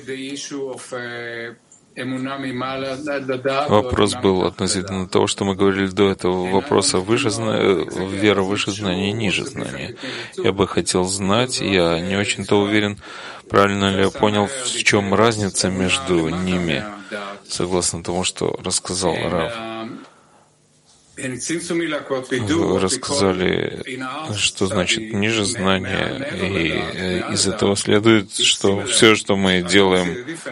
Вопрос был относительно того, что мы говорили до этого, вопроса вера выше знания и ниже знания. Я бы хотел знать, я не очень-то уверен, правильно ли я понял, в чем разница между ними, согласно тому, что рассказал Рав. Вы рассказали, что значит ниже знания, и из этого следует, что все, что мы делаем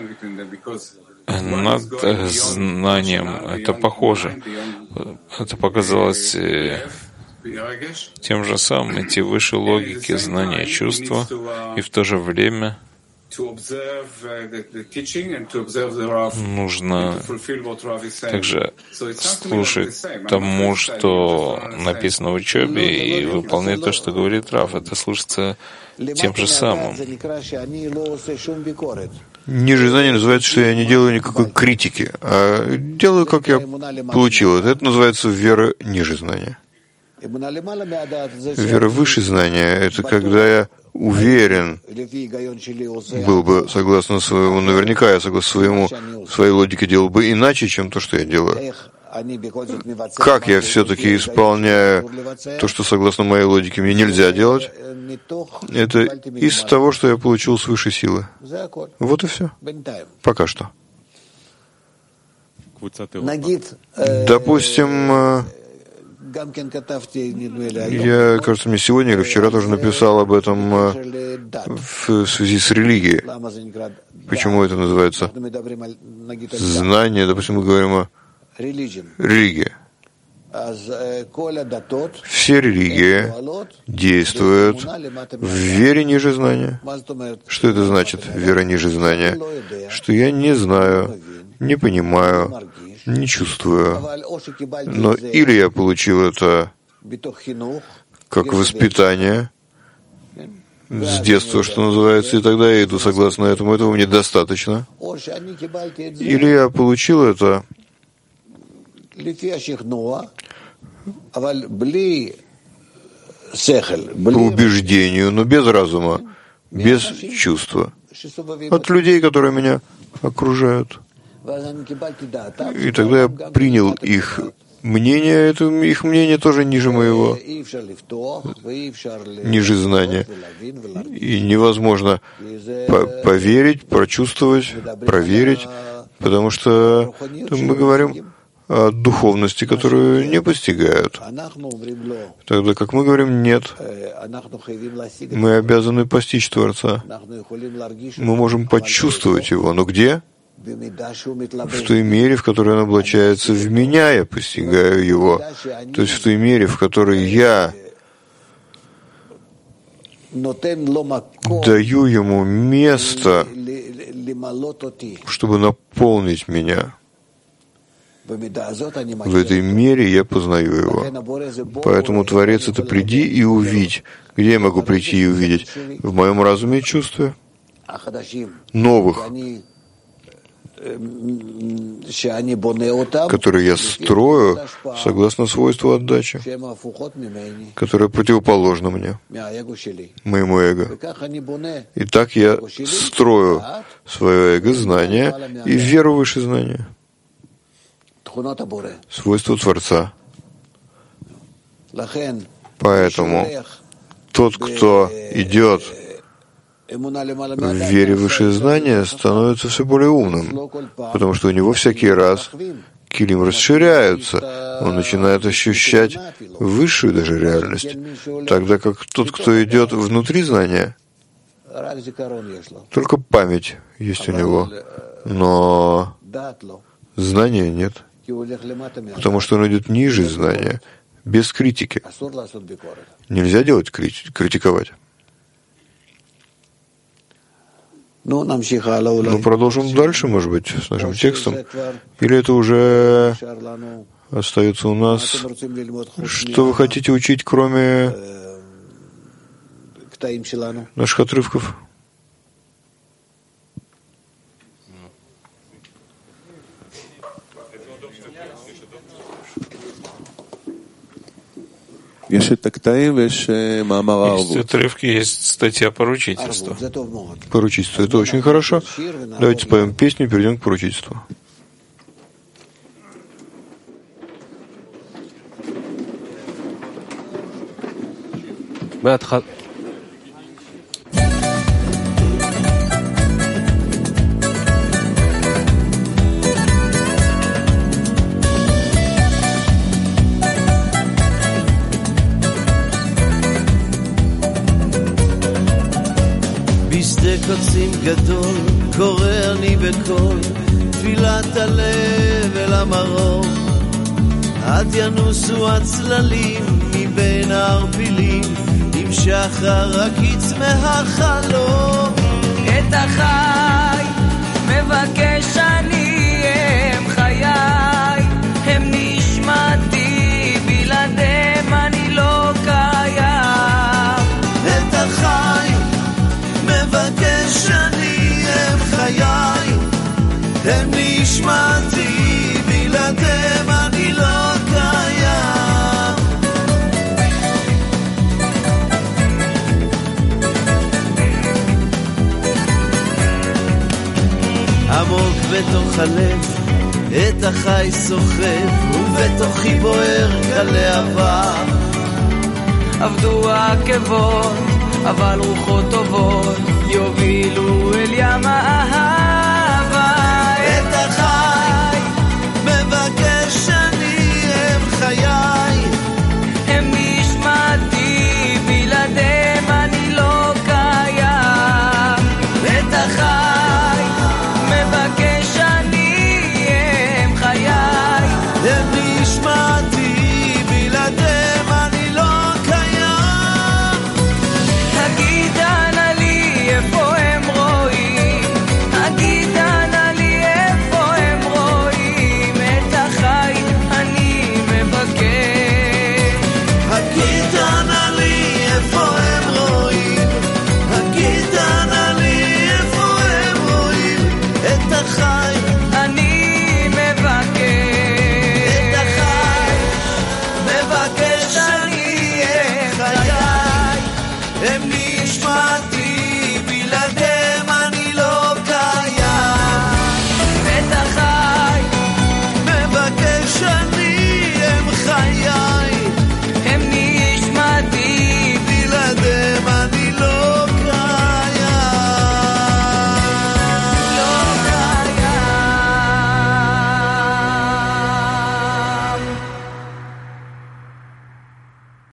над знанием, это похоже. Это показалось тем же самым, эти выше логики знания чувства, и в то же время нужно также слушать тому, что написано в учебе, и выполнять то, что говорит Рав. Это слышится тем же самым. Ниже знания называется, что я не делаю никакой критики, а делаю, как я получил. Это называется вера ниже знания. Вера выше знания — это когда я уверен, был бы согласно своему, наверняка я согласно своей логике делал бы иначе, чем то, что я делаю. Как я все-таки исполняю то, что согласно моей логике мне нельзя делать, это из того, что я получил свыше силы. Вот и все. Пока что. Допустим, я, кажется, мне сегодня или вчера тоже написал об этом в связи с религией. Почему это называется знание? Допустим, мы говорим о религии. Все религии действуют в вере ниже знания. Что это значит, вера ниже знания? Что я не знаю, не понимаю, не чувствую. Но или я получил это как воспитание с детства, что называется, и тогда я иду согласно этому, этого мне достаточно. Или я получил это по убеждению, но без разума, без чувства, от людей, которые меня окружают. И тогда я принял их мнение, их мнение тоже ниже моего, ниже знания. И невозможно поверить, прочувствовать, проверить, потому что мы говорим о духовности, которую не постигают. Тогда как мы говорим «нет», мы обязаны постичь Творца. Мы можем почувствовать Его, но где? В той мере, в которой Он облачается в меня, я постигаю Его. То есть в той мере, в которой я даю Ему место, чтобы наполнить меня. В этой мере я познаю Его. Поэтому Творец — это «приди и увидь». Где я могу прийти и увидеть? В моем разуме и чувстве новых, которые я строю согласно свойству отдачи, которое противоположно мне, моему эго. И так я строю свое эго, знание и веру выше знания, свойство Творца. Поэтому тот, кто идет в вере выше знания, становится все более умным, потому что у него всякий раз килим расширяются, он начинает ощущать высшую даже реальность, тогда как тот, кто идет внутри знания, только память есть у него, но знания нет, потому что он идет ниже знания, без критики. Нельзя делать критиковать. Ну, продолжим дальше, может быть, с нашим текстом. Или это уже остается у нас? Что вы хотите учить, кроме наших отрывков? Есть отрывки, есть статья поручительства. Поручительство — это очень хорошо. Давайте споем песню и перейдем к поручительству. בשדה קוצים גדול קורא אני בקול תפילת הלב אל המרום עד ינוסו הצללים מבין הערפילים עם שחר הקיץ מהחלום את החי מבקש אני הם חיי הם נשמתי בלעדיהם אני לא קיים את החי מבקש אני הם חיי הם נשמתי בלעדיהם אני לא קיים עמוק בתוך הלב את החי סוחב ובתוכי בוער כלהבה עבדו העקבות אבל רוחות טובות יובילו אל ים האהבה את החי מבקש אני הם חיי הם נשמתי בלעדיהם אני לא קיים את החי מבקש אני הם חיי הם נשמתי בלעדיהם אני לא for